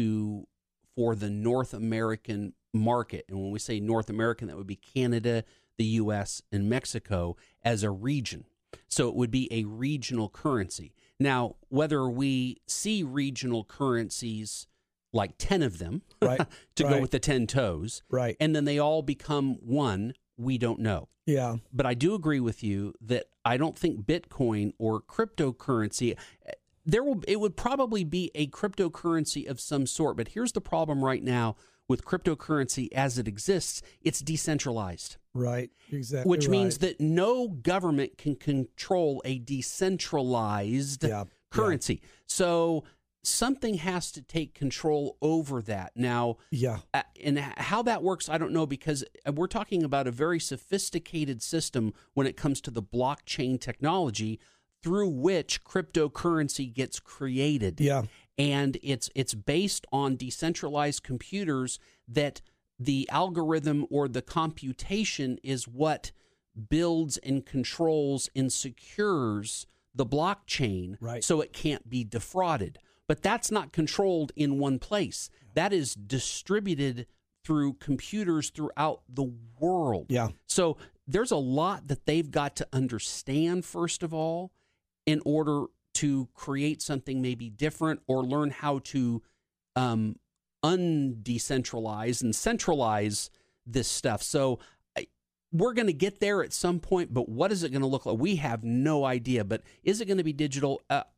for the North American market. And when we say North American, that would be Canada, the U.S., and Mexico as a region. So it would be a regional currency. Now, whether we see regional currencies, like 10 of them, right, go with the 10 toes, right, and then they all become one, we don't know. Yeah. But I do agree with you that I don't think Bitcoin or cryptocurrency, it would probably be a cryptocurrency of some sort. But here's the problem right now with cryptocurrency as it exists, it's decentralized. Right, exactly. Which means that no government can control a decentralized currency. So something has to take control over that. Now, and how that works, I don't know, because we're talking about a very sophisticated system when it comes to the blockchain technology through which cryptocurrency gets created. Yeah. And it's based on decentralized computers that the algorithm or the computation is what builds and controls and secures the blockchain, so it can't be defrauded. But that's not controlled in one place. That is distributed through computers throughout the world. Yeah. So there's a lot that they've got to understand, first of all, in order to create something maybe different or learn how to undecentralize and centralize this stuff. So we're going to get there at some point, but what is it going to look like? We have no idea. But is it going to be digital?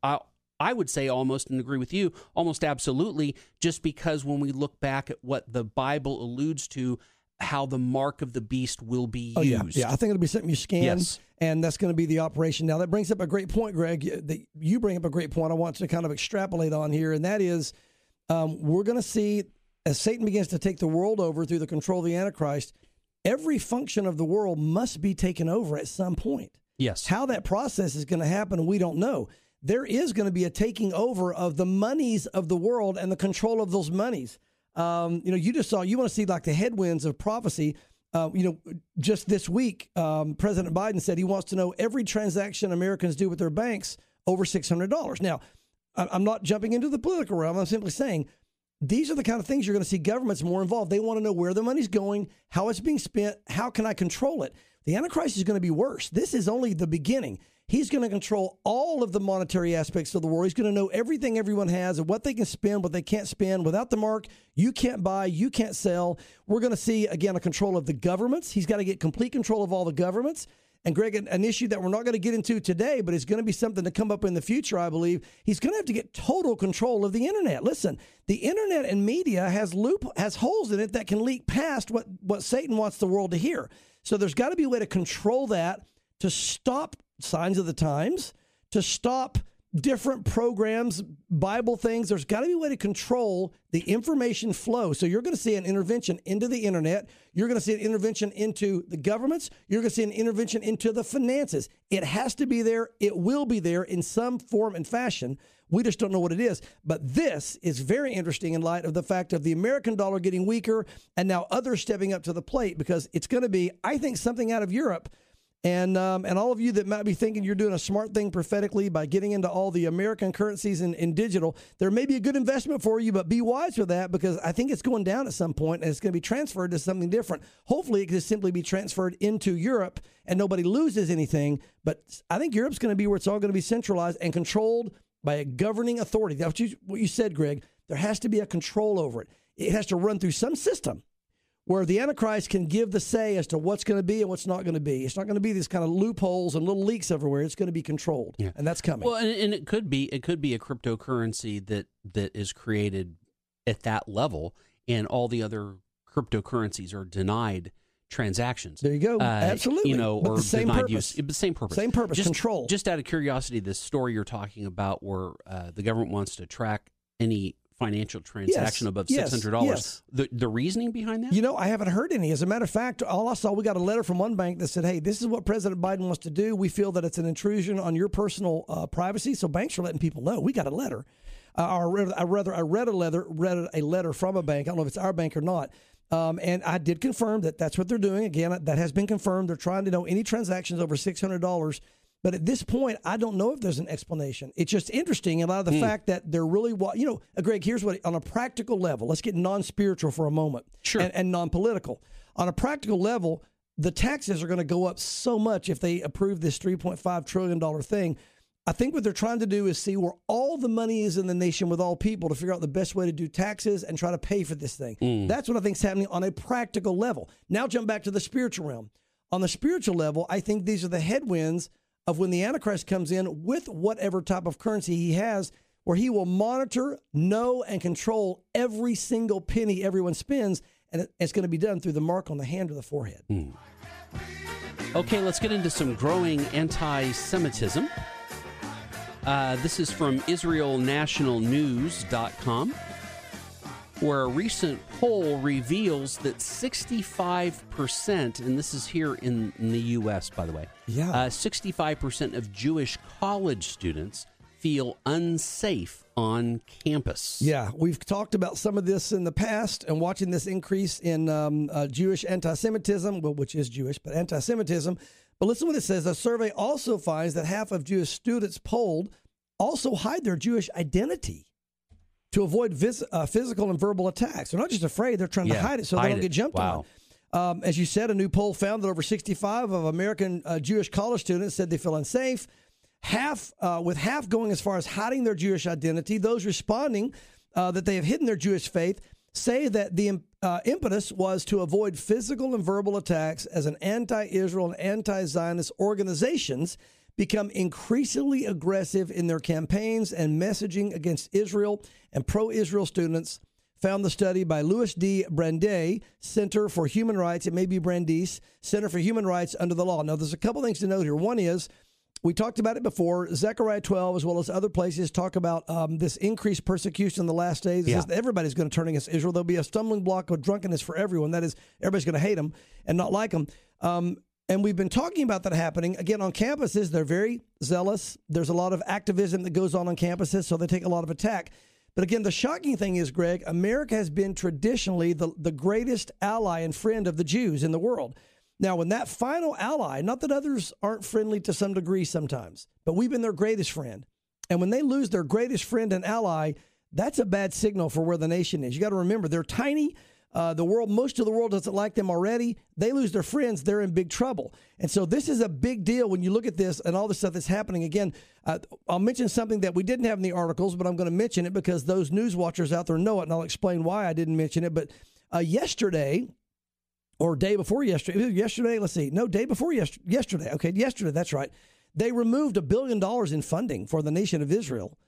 I would say almost, and agree with you, almost absolutely, just because when we look back at what the Bible alludes to, how the mark of the beast will be used. Yeah, I think it'll be something you scan, and that's going to be the operation. Now, that brings up a great point, Greg. You bring up a great point I want to kind of extrapolate on here, and that is we're going to see, as Satan begins to take the world over through the control of the Antichrist, every function of the world must be taken over at some point. Yes. How that process is going to happen, we don't know. There is going to be a taking over of the monies of the world and the control of those monies. You just saw, you want to see like the headwinds of prophecy. Just this week, President Biden said he wants to know every transaction Americans do with their banks over $600. Now, I'm not jumping into the political realm. I'm simply saying these are the kind of things you're going to see governments more involved. They want to know where the money's going, how it's being spent, how can I control it? The Antichrist is going to be worse. This is only the beginning. He's going to control all of the monetary aspects of the world. He's going to know everything everyone has and what they can spend, what they can't spend. Without the mark, you can't buy, you can't sell. We're going to see, again, a control of the governments. He's got to get complete control of all the governments. And, Greg, an issue that we're not going to get into today, but it's going to be something to come up in the future, I believe. He's going to have to get total control of the Internet. Listen, the Internet and media has holes in it that can leak past what Satan wants the world to hear. So there's got to be a way to control that, to stop Signs of the Times, to stop different programs, Bible things. There's got to be a way to control the information flow. So you're going to see an intervention into the Internet. You're going to see an intervention into the governments. You're going to see an intervention into the finances. It has to be there. It will be there in some form and fashion. We just don't know what it is. But this is very interesting in light of the fact of the American dollar getting weaker and now others stepping up to the plate, because it's going to be, I think, something out of Europe. And all of you that might be thinking you're doing a smart thing prophetically by getting into all the American currencies in digital, there may be a good investment for you, but be wise with that, because I think it's going down at some point and it's going to be transferred to something different. Hopefully it can just simply be transferred into Europe and nobody loses anything. But I think Europe's going to be where it's all going to be centralized and controlled by a governing authority. That's what you said, Greg. There has to be a control over it. It has to run through some system where the Antichrist can give the say as to what's going to be and what's not going to be. It's not going to be these kind of loopholes and little leaks everywhere. It's going to be controlled, and that's coming. Well, and it could be a cryptocurrency that is created at that level, and all the other cryptocurrencies are denied transactions. There you go. Absolutely. But or the same denied purpose. use. Same purpose. Same purpose. Control. Just out of curiosity, this story you're talking about, where the government wants to track any financial transaction above $600. Yes. The reasoning behind that? I haven't heard any. As a matter of fact, all I saw, we got a letter from one bank that said, hey, this is what President Biden wants to do. We feel that it's an intrusion on your personal privacy. So banks are letting people know. We got a letter. I read a letter from a bank. I don't know if it's our bank or not. And I did confirm that that's what they're doing. Again, that has been confirmed. They're trying to know any transactions over $600. But at this point, I don't know if there's an explanation. It's just interesting in light of the fact that they're really, Greg, here's what, on a practical level, let's get non-spiritual for a moment. Sure. And non-political. On a practical level, the taxes are going to go up so much if they approve this $3.5 trillion thing. I think what they're trying to do is see where all the money is in the nation with all people to figure out the best way to do taxes and try to pay for this thing. That's what I think is happening on a practical level. Now jump back to the spiritual realm. On the spiritual level, I think these are the headwinds of when the Antichrist comes in with whatever type of currency he has. where he will monitor, know, and control every single penny everyone spends, and it's going to be done through the mark on the hand or the forehead. Okay, let's get into some growing anti-Semitism. This is from IsraelNationalNews.com, where a recent poll reveals that 65%, and this is here in the U.S., by the way, 65% of Jewish college students feel unsafe on campus. Yeah, we've talked about some of this in the past, and watching this increase in Jewish anti-Semitism, well, which is Jewish, but anti-Semitism. But listen to what it says. A survey also finds that half of Jewish students polled also hide their Jewish identity to avoid physical and verbal attacks. They're not just afraid, they're trying to hide it so they don't get jumped on. As you said, a new poll found that over 65 of American Jewish college students said they feel unsafe. With half going as far as hiding their Jewish identity, those responding that they have hidden their Jewish faith say that the impetus was to avoid physical and verbal attacks as an anti-Israel and anti-Zionist organizations become increasingly aggressive in their campaigns and messaging against Israel, and pro-Israel students found the study by Louis D. Brandeis Center for Human Rights. It may be Brandeis Center for Human Rights under the law. Now, there's a couple things to note here. One is, we talked about it before. Zechariah 12, as well as other places, talk about this increased persecution in the last days. It says that everybody's going to turn against Israel. There'll be a stumbling block of drunkenness for everyone. That is, everybody's going to hate them and not like them. And we've been talking about that happening. Again, on campuses, they're very zealous. There's a lot of activism that goes on campuses, so they take a lot of attack. But again, the shocking thing is, Greg, America has been traditionally the greatest ally and friend of the Jews in the world. Now, when that final ally, not that others aren't friendly to some degree sometimes, but we've been their greatest friend. And when they lose their greatest friend and ally, that's a bad signal for where the nation is. You got to remember, they're tiny. Most of the world doesn't like them already. They lose their friends, they're in big trouble. And so this is a big deal when you look at this and all the stuff that's happening. Again, I'll mention something that we didn't have in the articles, but I'm going to mention it because those news watchers out there know it, and I'll explain why I didn't mention it. But yesterday, or day before yesterday, day before yesterday. Okay, yesterday, that's right. They removed $1 billion in funding for the nation of Israel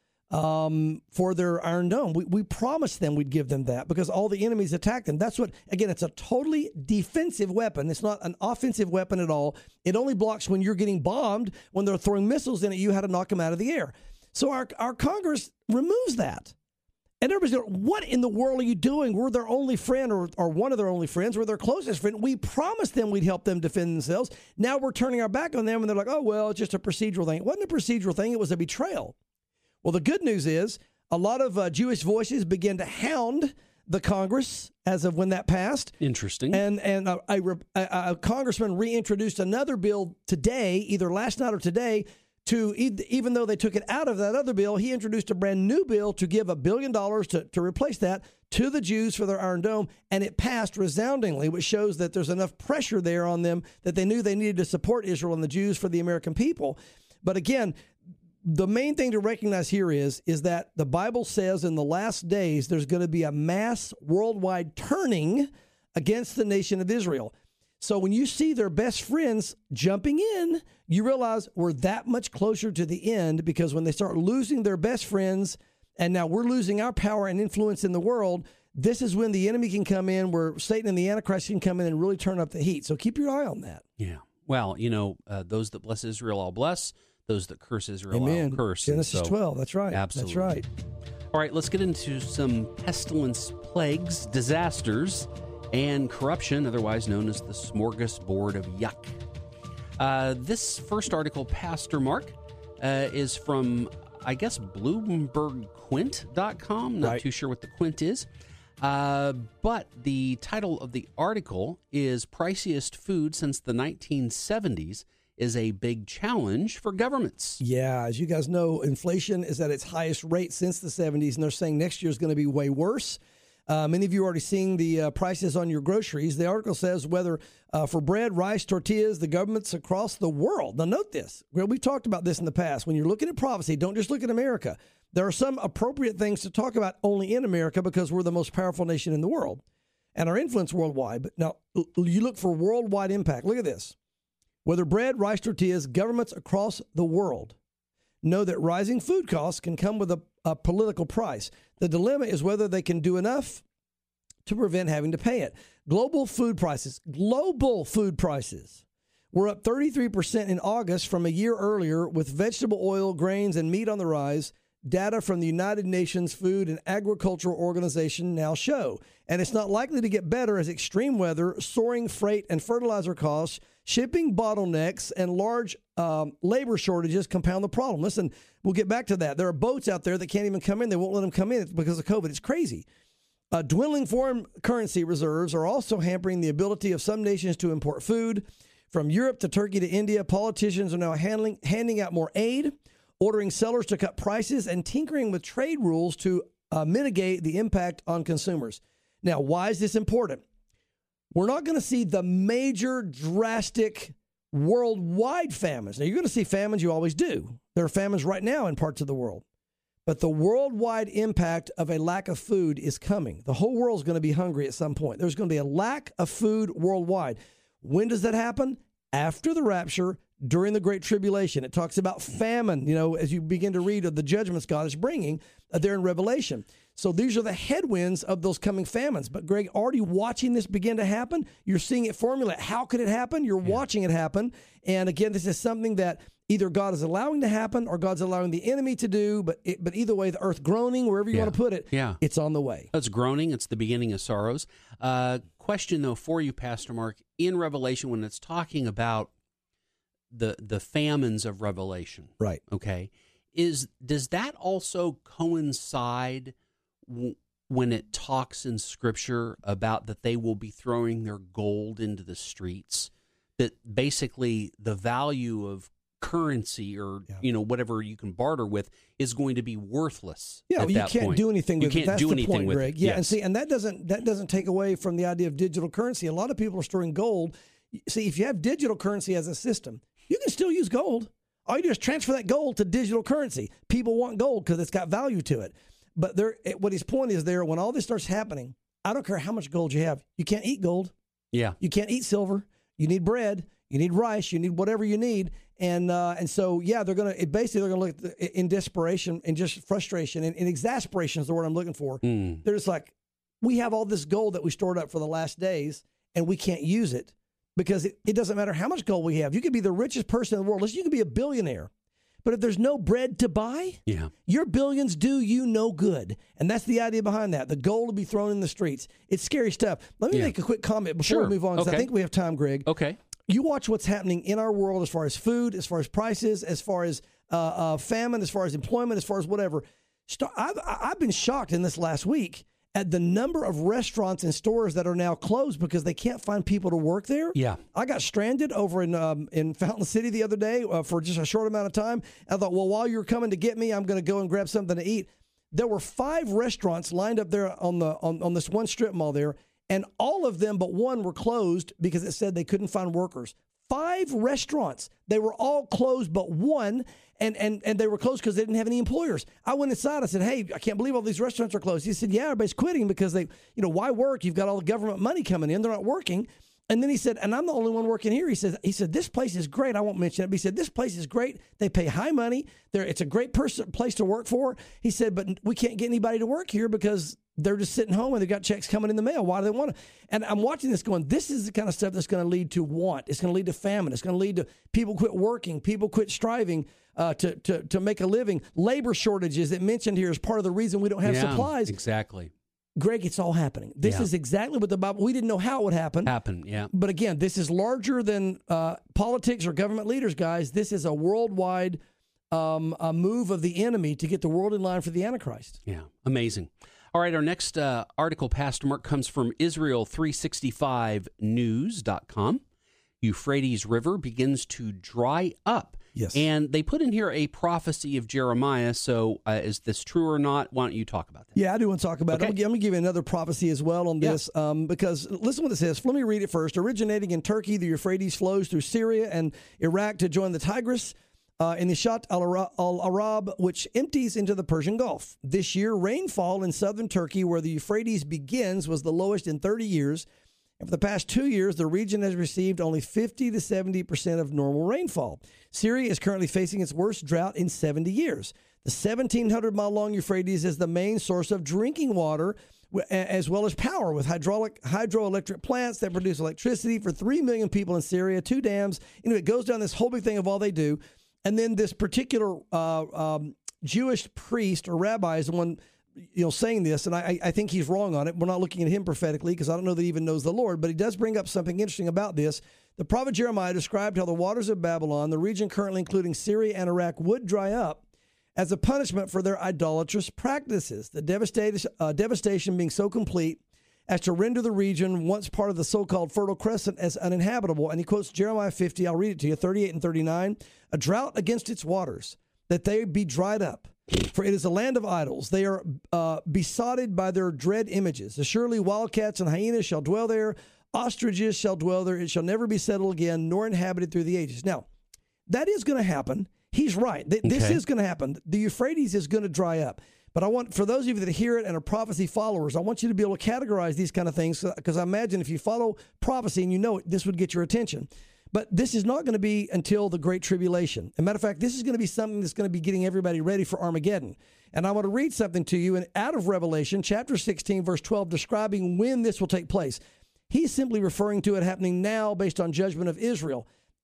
for their Iron Dome. We promised them we'd give them that because all the enemies attacked them. That's what, again, it's a totally defensive weapon. It's not an offensive weapon at all. It only blocks when you're getting bombed, when they're throwing missiles in at you, how to knock them out of the air. So our Congress removes that. And everybody's going, what in the world are you doing? We're their only friend or one of their only friends. We're their closest friend. We promised them we'd help them defend themselves. Now we're turning our back on them, and they're like, oh, well, it's just a procedural thing. It wasn't a procedural thing. It was a betrayal. Well, the good news is a lot of Jewish voices began to hound the Congress as of when that passed. Interesting. And a congressman reintroduced another bill today, either last night or today, to even though they took it out of that other bill, he introduced a brand new bill to give $1 billion to replace that to the Jews for their Iron Dome, and it passed resoundingly, which shows that there's enough pressure there on them that they knew they needed to support Israel and the Jews for the American people. But again, the main thing to recognize here is that the Bible says in the last days there's going to be a mass worldwide turning against the nation of Israel. So when you see their best friends jumping in, you realize we're that much closer to the end, because when they start losing their best friends and now we're losing our power and influence in the world, this is when the enemy can come in, where Satan and the Antichrist can come in and really turn up the heat. So keep your eye on that. Yeah. Well, those that bless Israel, I'll bless. Those that curse Israel, Amen. I'll curse. Genesis 12. That's right. Absolutely. That's right. All right, let's get into some pestilence, plagues, disasters, and corruption, otherwise known as the smorgasbord of yuck. This first article, Pastor Mark, is from, I guess, BloombergQuint.com. Not too sure what the Quint is. But the title of the article is Priciest Food Since the 1970s is a Big Challenge for Governments. Yeah, as you guys know, inflation is at its highest rate since the 70s, and they're saying next year is going to be way worse. Many of you are already seeing the prices on your groceries. The article says whether for bread, rice, tortillas, the governments across the world. Now, note this. We've talked about this in the past. When you're looking at prophecy, don't just look at America. There are some appropriate things to talk about only in America because we're the most powerful nation in the world and our influence worldwide. But now, you look for worldwide impact. Look at this. Whether bread, rice, tortillas, governments across the world. know that rising food costs can come with a political price. The dilemma is whether they can do enough to prevent having to pay it. Global food prices were up 33% in August from a year earlier, with vegetable oil, grains, and meat on the rise. Data from the United Nations Food and Agricultural Organization now show. And it's not likely to get better as extreme weather, soaring freight and fertilizer costs, shipping bottlenecks, and large labor shortages compound the problem. Listen, we'll get back to that. There are boats out there that can't even come in. They won't let them come in. It's because of COVID. It's crazy. Dwindling foreign currency reserves are also hampering the ability of some nations to import food. From Europe to Turkey to India, politicians are now handing out more aid, ordering sellers to cut prices, and tinkering with trade rules to mitigate the impact on consumers. Now, why is this important? We're not going to see the major, drastic, worldwide famines. Now, you're going to see famines. You always do. There are famines right now in parts of the world. But the worldwide impact of a lack of food is coming. The whole world is going to be hungry at some point. There's going to be a lack of food worldwide. When does that happen? After the rapture, during the Great Tribulation. It talks about famine, as you begin to read of the judgments God is bringing there in Revelation. So these are the headwinds of those coming famines. But Greg, already watching this begin to happen, you're seeing it formulate. How could it happen? You're watching it happen. And again, this is something that either God is allowing to happen or God's allowing the enemy to do. But either way, the earth groaning, wherever you want to put it, it's on the way. It's groaning. It's the beginning of sorrows. Question, though, for you, Pastor Mark. In Revelation, when it's talking about the famines of Revelation, right? Okay, does that also coincide when it talks in Scripture about that they will be throwing their gold into the streets? That basically the value of currency or whatever you can barter with is going to be worthless. Yeah, at you that can't point. do anything with you it. can't That's do the anything point, with Greg. it. Yeah, Yes. and see, and that doesn't take away from the idea of digital currency. A lot of people are storing gold. See, if you have digital currency as a system, you can still use gold. All you do is transfer that gold to digital currency. People want gold because it's got value to it. But what his point is there, when all this starts happening, I don't care how much gold you have. You can't eat gold. Yeah. You can't eat silver. You need bread. You need rice. You need whatever you need. And so, they're going to look in desperation and just frustration and exasperation is the word I'm looking for. They're just like, we have all this gold that we stored up for the last days and we can't use it because it doesn't matter how much gold we have. You could be the richest person in the world. Listen, you could be a billionaire. But if there's no bread to buy, your billions do you no good. And that's the idea behind that. The gold will be thrown in the streets. It's scary stuff. Let me make a quick comment before we move on because I think we have time, Greg. Okay. You watch what's happening in our world as far as food, as far as prices, as far as famine, as far as employment, as far as whatever. I've been shocked in this last week at the number of restaurants and stores that are now closed because they can't find people to work there. Yeah. I got stranded over in Fountain City the other day for just a short amount of time. I thought, well, while you're coming to get me, I'm going to go and grab something to eat. There were 5 restaurants lined up there on this one strip mall there, and all of them but one were closed because it said they couldn't find workers. 5 restaurants. They were all closed but one, and they were closed because they didn't have any employers. I went inside. I said, hey, I can't believe all these restaurants are closed. He said, yeah, everybody's quitting because why work? You've got all the government money coming in. They're not working. And then he said, and I'm the only one working here. He said, this place is great. I won't mention it, but he said, this place is great. They pay high money. It's a great place to work for. He said, but we can't get anybody to work here because they're just sitting home and they've got checks coming in the mail. Why do they want to? And I'm watching this going, this is the kind of stuff that's going to lead to want. It's going to lead to famine. It's going to lead to people quit working. People quit striving to make a living. Labor shortages that mentioned here is part of the reason we don't have supplies. Exactly. Greg, it's all happening. This is exactly what the Bible, we didn't know how it would happen. But again, this is larger than politics or government leaders, guys. This is a worldwide a move of the enemy to get the world in line for the Antichrist. Yeah, amazing. All right, our next article, Pastor Mark, comes from Israel365news.com. Euphrates River begins to dry up. Yes. And they put in here a prophecy of Jeremiah. So is this true or not? Why don't you talk about that? Yeah, I do want to talk about it. I'm going to give you another prophecy as well on this because listen what it says. Let me read it first. Originating in Turkey, the Euphrates flows through Syria and Iraq to join the Tigris in the Shat al-Arab, which empties into the Persian Gulf. This year, rainfall in southern Turkey, where the Euphrates begins, was the lowest in 30 years. And for the past 2 years, the region has received only 50 to 70% of normal rainfall. Syria is currently facing its worst drought in 70 years. The 1,700-mile-long Euphrates is the main source of drinking water, as well as power, with hydroelectric plants that produce electricity for 3 million people in Syria, 2 dams. It goes down this whole big thing of all they do. And then this particular Jewish priest or rabbi is the one saying this, and I think he's wrong on it. We're not looking at him prophetically because I don't know that he even knows the Lord, but he does bring up something interesting about this. The prophet Jeremiah described how the waters of Babylon, the region currently including Syria and Iraq, would dry up as a punishment for their idolatrous practices. The devastation being so complete as to render the region, once part of the so-called Fertile Crescent, as uninhabitable. And he quotes Jeremiah 50, I'll read it to you, 38 and 39, a drought against its waters, that they be dried up. For it is a land of idols. They are besotted by their dread images. Surely wildcats and hyenas shall dwell there. Ostriches shall dwell there. It shall never be settled again, nor inhabited through the ages. Now, that is going to happen. He's right. This is going to happen. The Euphrates is going to dry up. But I want, for those of you that hear it and are prophecy followers, I want you to be able to categorize these kind of things, because I imagine if you follow prophecy and you know it, this would get your attention. But this is not going to be until the Great Tribulation. As a matter of fact, this is going to be something that's going to be getting everybody ready for Armageddon. And I want to read something to you out of Revelation, chapter 16, verse 12, describing when this will take place. He's simply referring to it happening now based on judgment of Israel.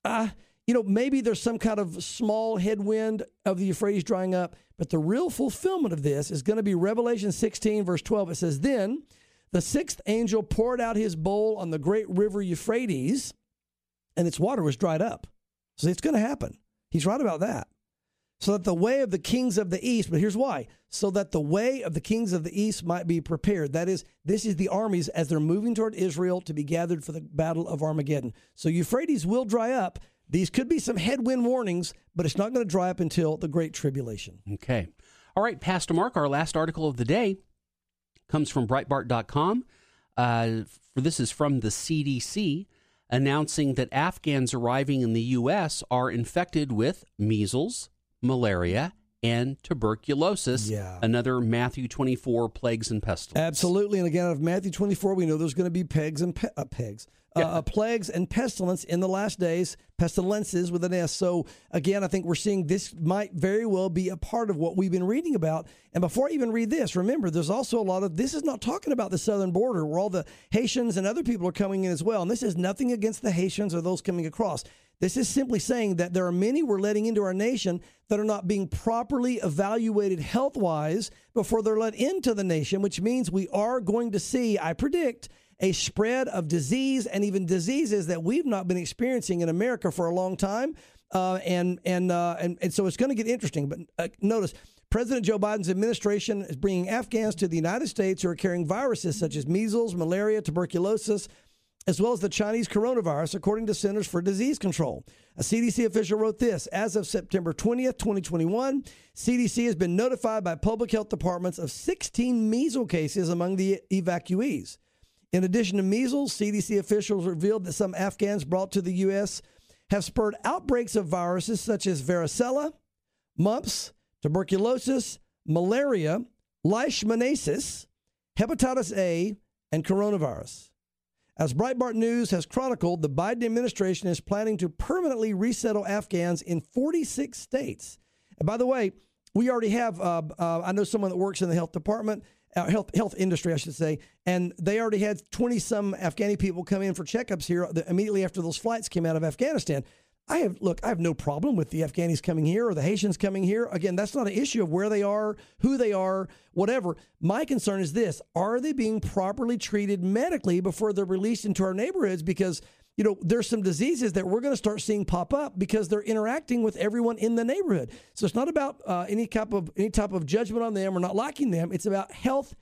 Maybe there's some kind of small headwind of the Euphrates drying up, but the real fulfillment of this is going to be Revelation 16, verse 12. It says, Then the sixth angel poured out his bowl on the great river Euphrates, and its water was dried up. So it's going to happen. He's right about that. So that the way of the kings of the east, but here's why, so that the way of the kings of the east might be prepared. That is, this is the armies as they're moving toward Israel to be gathered for the battle of Armageddon. So Euphrates will dry up. These could be some headwind warnings, but it's not going to dry up until the Great Tribulation. Okay. All right, Pastor Mark, our last article of the day comes from Breitbart.com. This is from the CDC, announcing that Afghans arriving in the U.S. are infected with measles, malaria, and tuberculosis, another Matthew 24 plagues and pestilence. Absolutely. And again, out of Matthew 24, we know there's going to be plagues and pestilence in the last days, pestilences with an S. So again, I think we're seeing this might very well be a part of what we've been reading about. And before I even read this, remember, there's also a lot of, this is not talking about the southern border where all the Haitians and other people are coming in as well. And this is nothing against the Haitians or those coming across. This is simply saying that there are many we're letting into our nation that are not being properly evaluated health-wise before they're let into the nation, which means we are going to see, I predict, a spread of disease and even diseases that we've not been experiencing in America for a long time. And so it's going to get interesting. But notice, President Joe Biden's administration is bringing Afghans to the United States who are carrying viruses such as measles, malaria, tuberculosis, as well as the Chinese coronavirus, according to Centers for Disease Control. A CDC official wrote this: as of September 20th, 2021, CDC has been notified by public health departments of 16 measles cases among the evacuees. In addition to measles, CDC officials revealed that some Afghans brought to the U.S. have spurred outbreaks of viruses such as varicella, mumps, tuberculosis, malaria, leishmaniasis, hepatitis A, and coronavirus. As Breitbart News has chronicled, the Biden administration is planning to permanently resettle Afghans in 46 states. And by the way, we already have, I know someone that works in the health department, health industry, I should say, and they already had 20-some Afghani people come in for checkups here immediately after those flights came out of Afghanistan. I have no problem with the Afghanis coming here or the Haitians coming here. Again, that's not an issue of where they are, who they are, whatever. My concern is this: are they being properly treated medically before they're released into our neighborhoods? Because, there's some diseases that we're going to start seeing pop up because they're interacting with everyone in the neighborhood. So it's not about any type of judgment on them or not liking them. It's about health.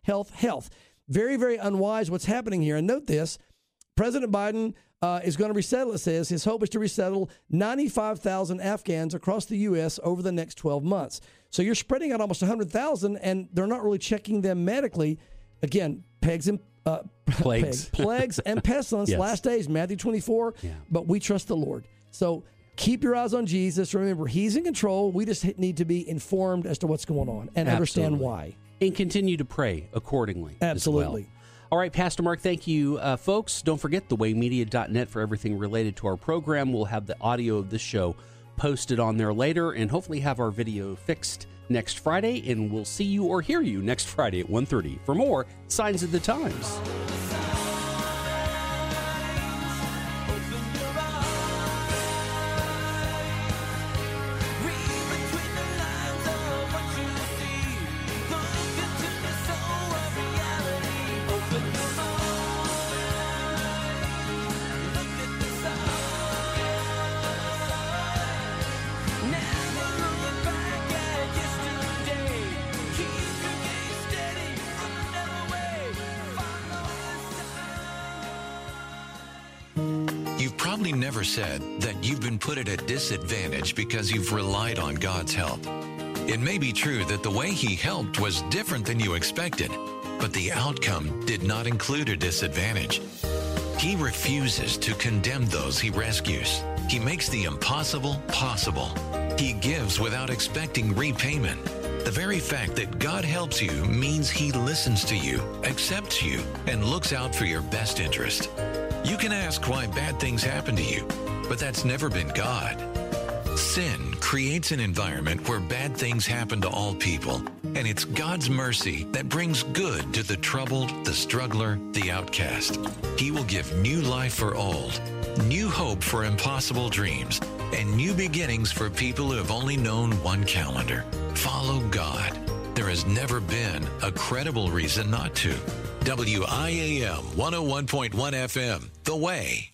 Very, very unwise what's happening here. And note this: President Biden is going to resettle, it says. His hope is to resettle 95,000 Afghans across the U.S. over the next 12 months. So you're spreading out almost 100,000, and they're not really checking them medically. Again, plagues and pestilence, yes. Last days, Matthew 24. Yeah. But we trust the Lord. So keep your eyes on Jesus. Remember, he's in control. We just need to be informed as to what's going on and understand why. And continue to pray accordingly. Absolutely. As well. All right, Pastor Mark, thank you. Folks, don't forget thewaymedia.net for everything related to our program. We'll have the audio of this show posted on there later and hopefully have our video fixed next Friday. And we'll see you or hear you next Friday at 1:30 for more Signs of the Times. You've probably never said that you've been put at a disadvantage because you've relied on God's help. It may be true that the way He helped was different than you expected, but the outcome did not include a disadvantage. He refuses to condemn those He rescues. He makes the impossible possible. He gives without expecting repayment. The very fact that God helps you means He listens to you, accepts you, and looks out for your best interest. You can ask why bad things happen to you, but that's never been God. Sin creates an environment where bad things happen to all people, and it's God's mercy that brings good to the troubled, the struggler, the outcast. He will give new life for old, new hope for impossible dreams, and new beginnings for people who have only known one calendar. Follow God. There has never been a credible reason not to. WIAM 101.1 FM, The Way.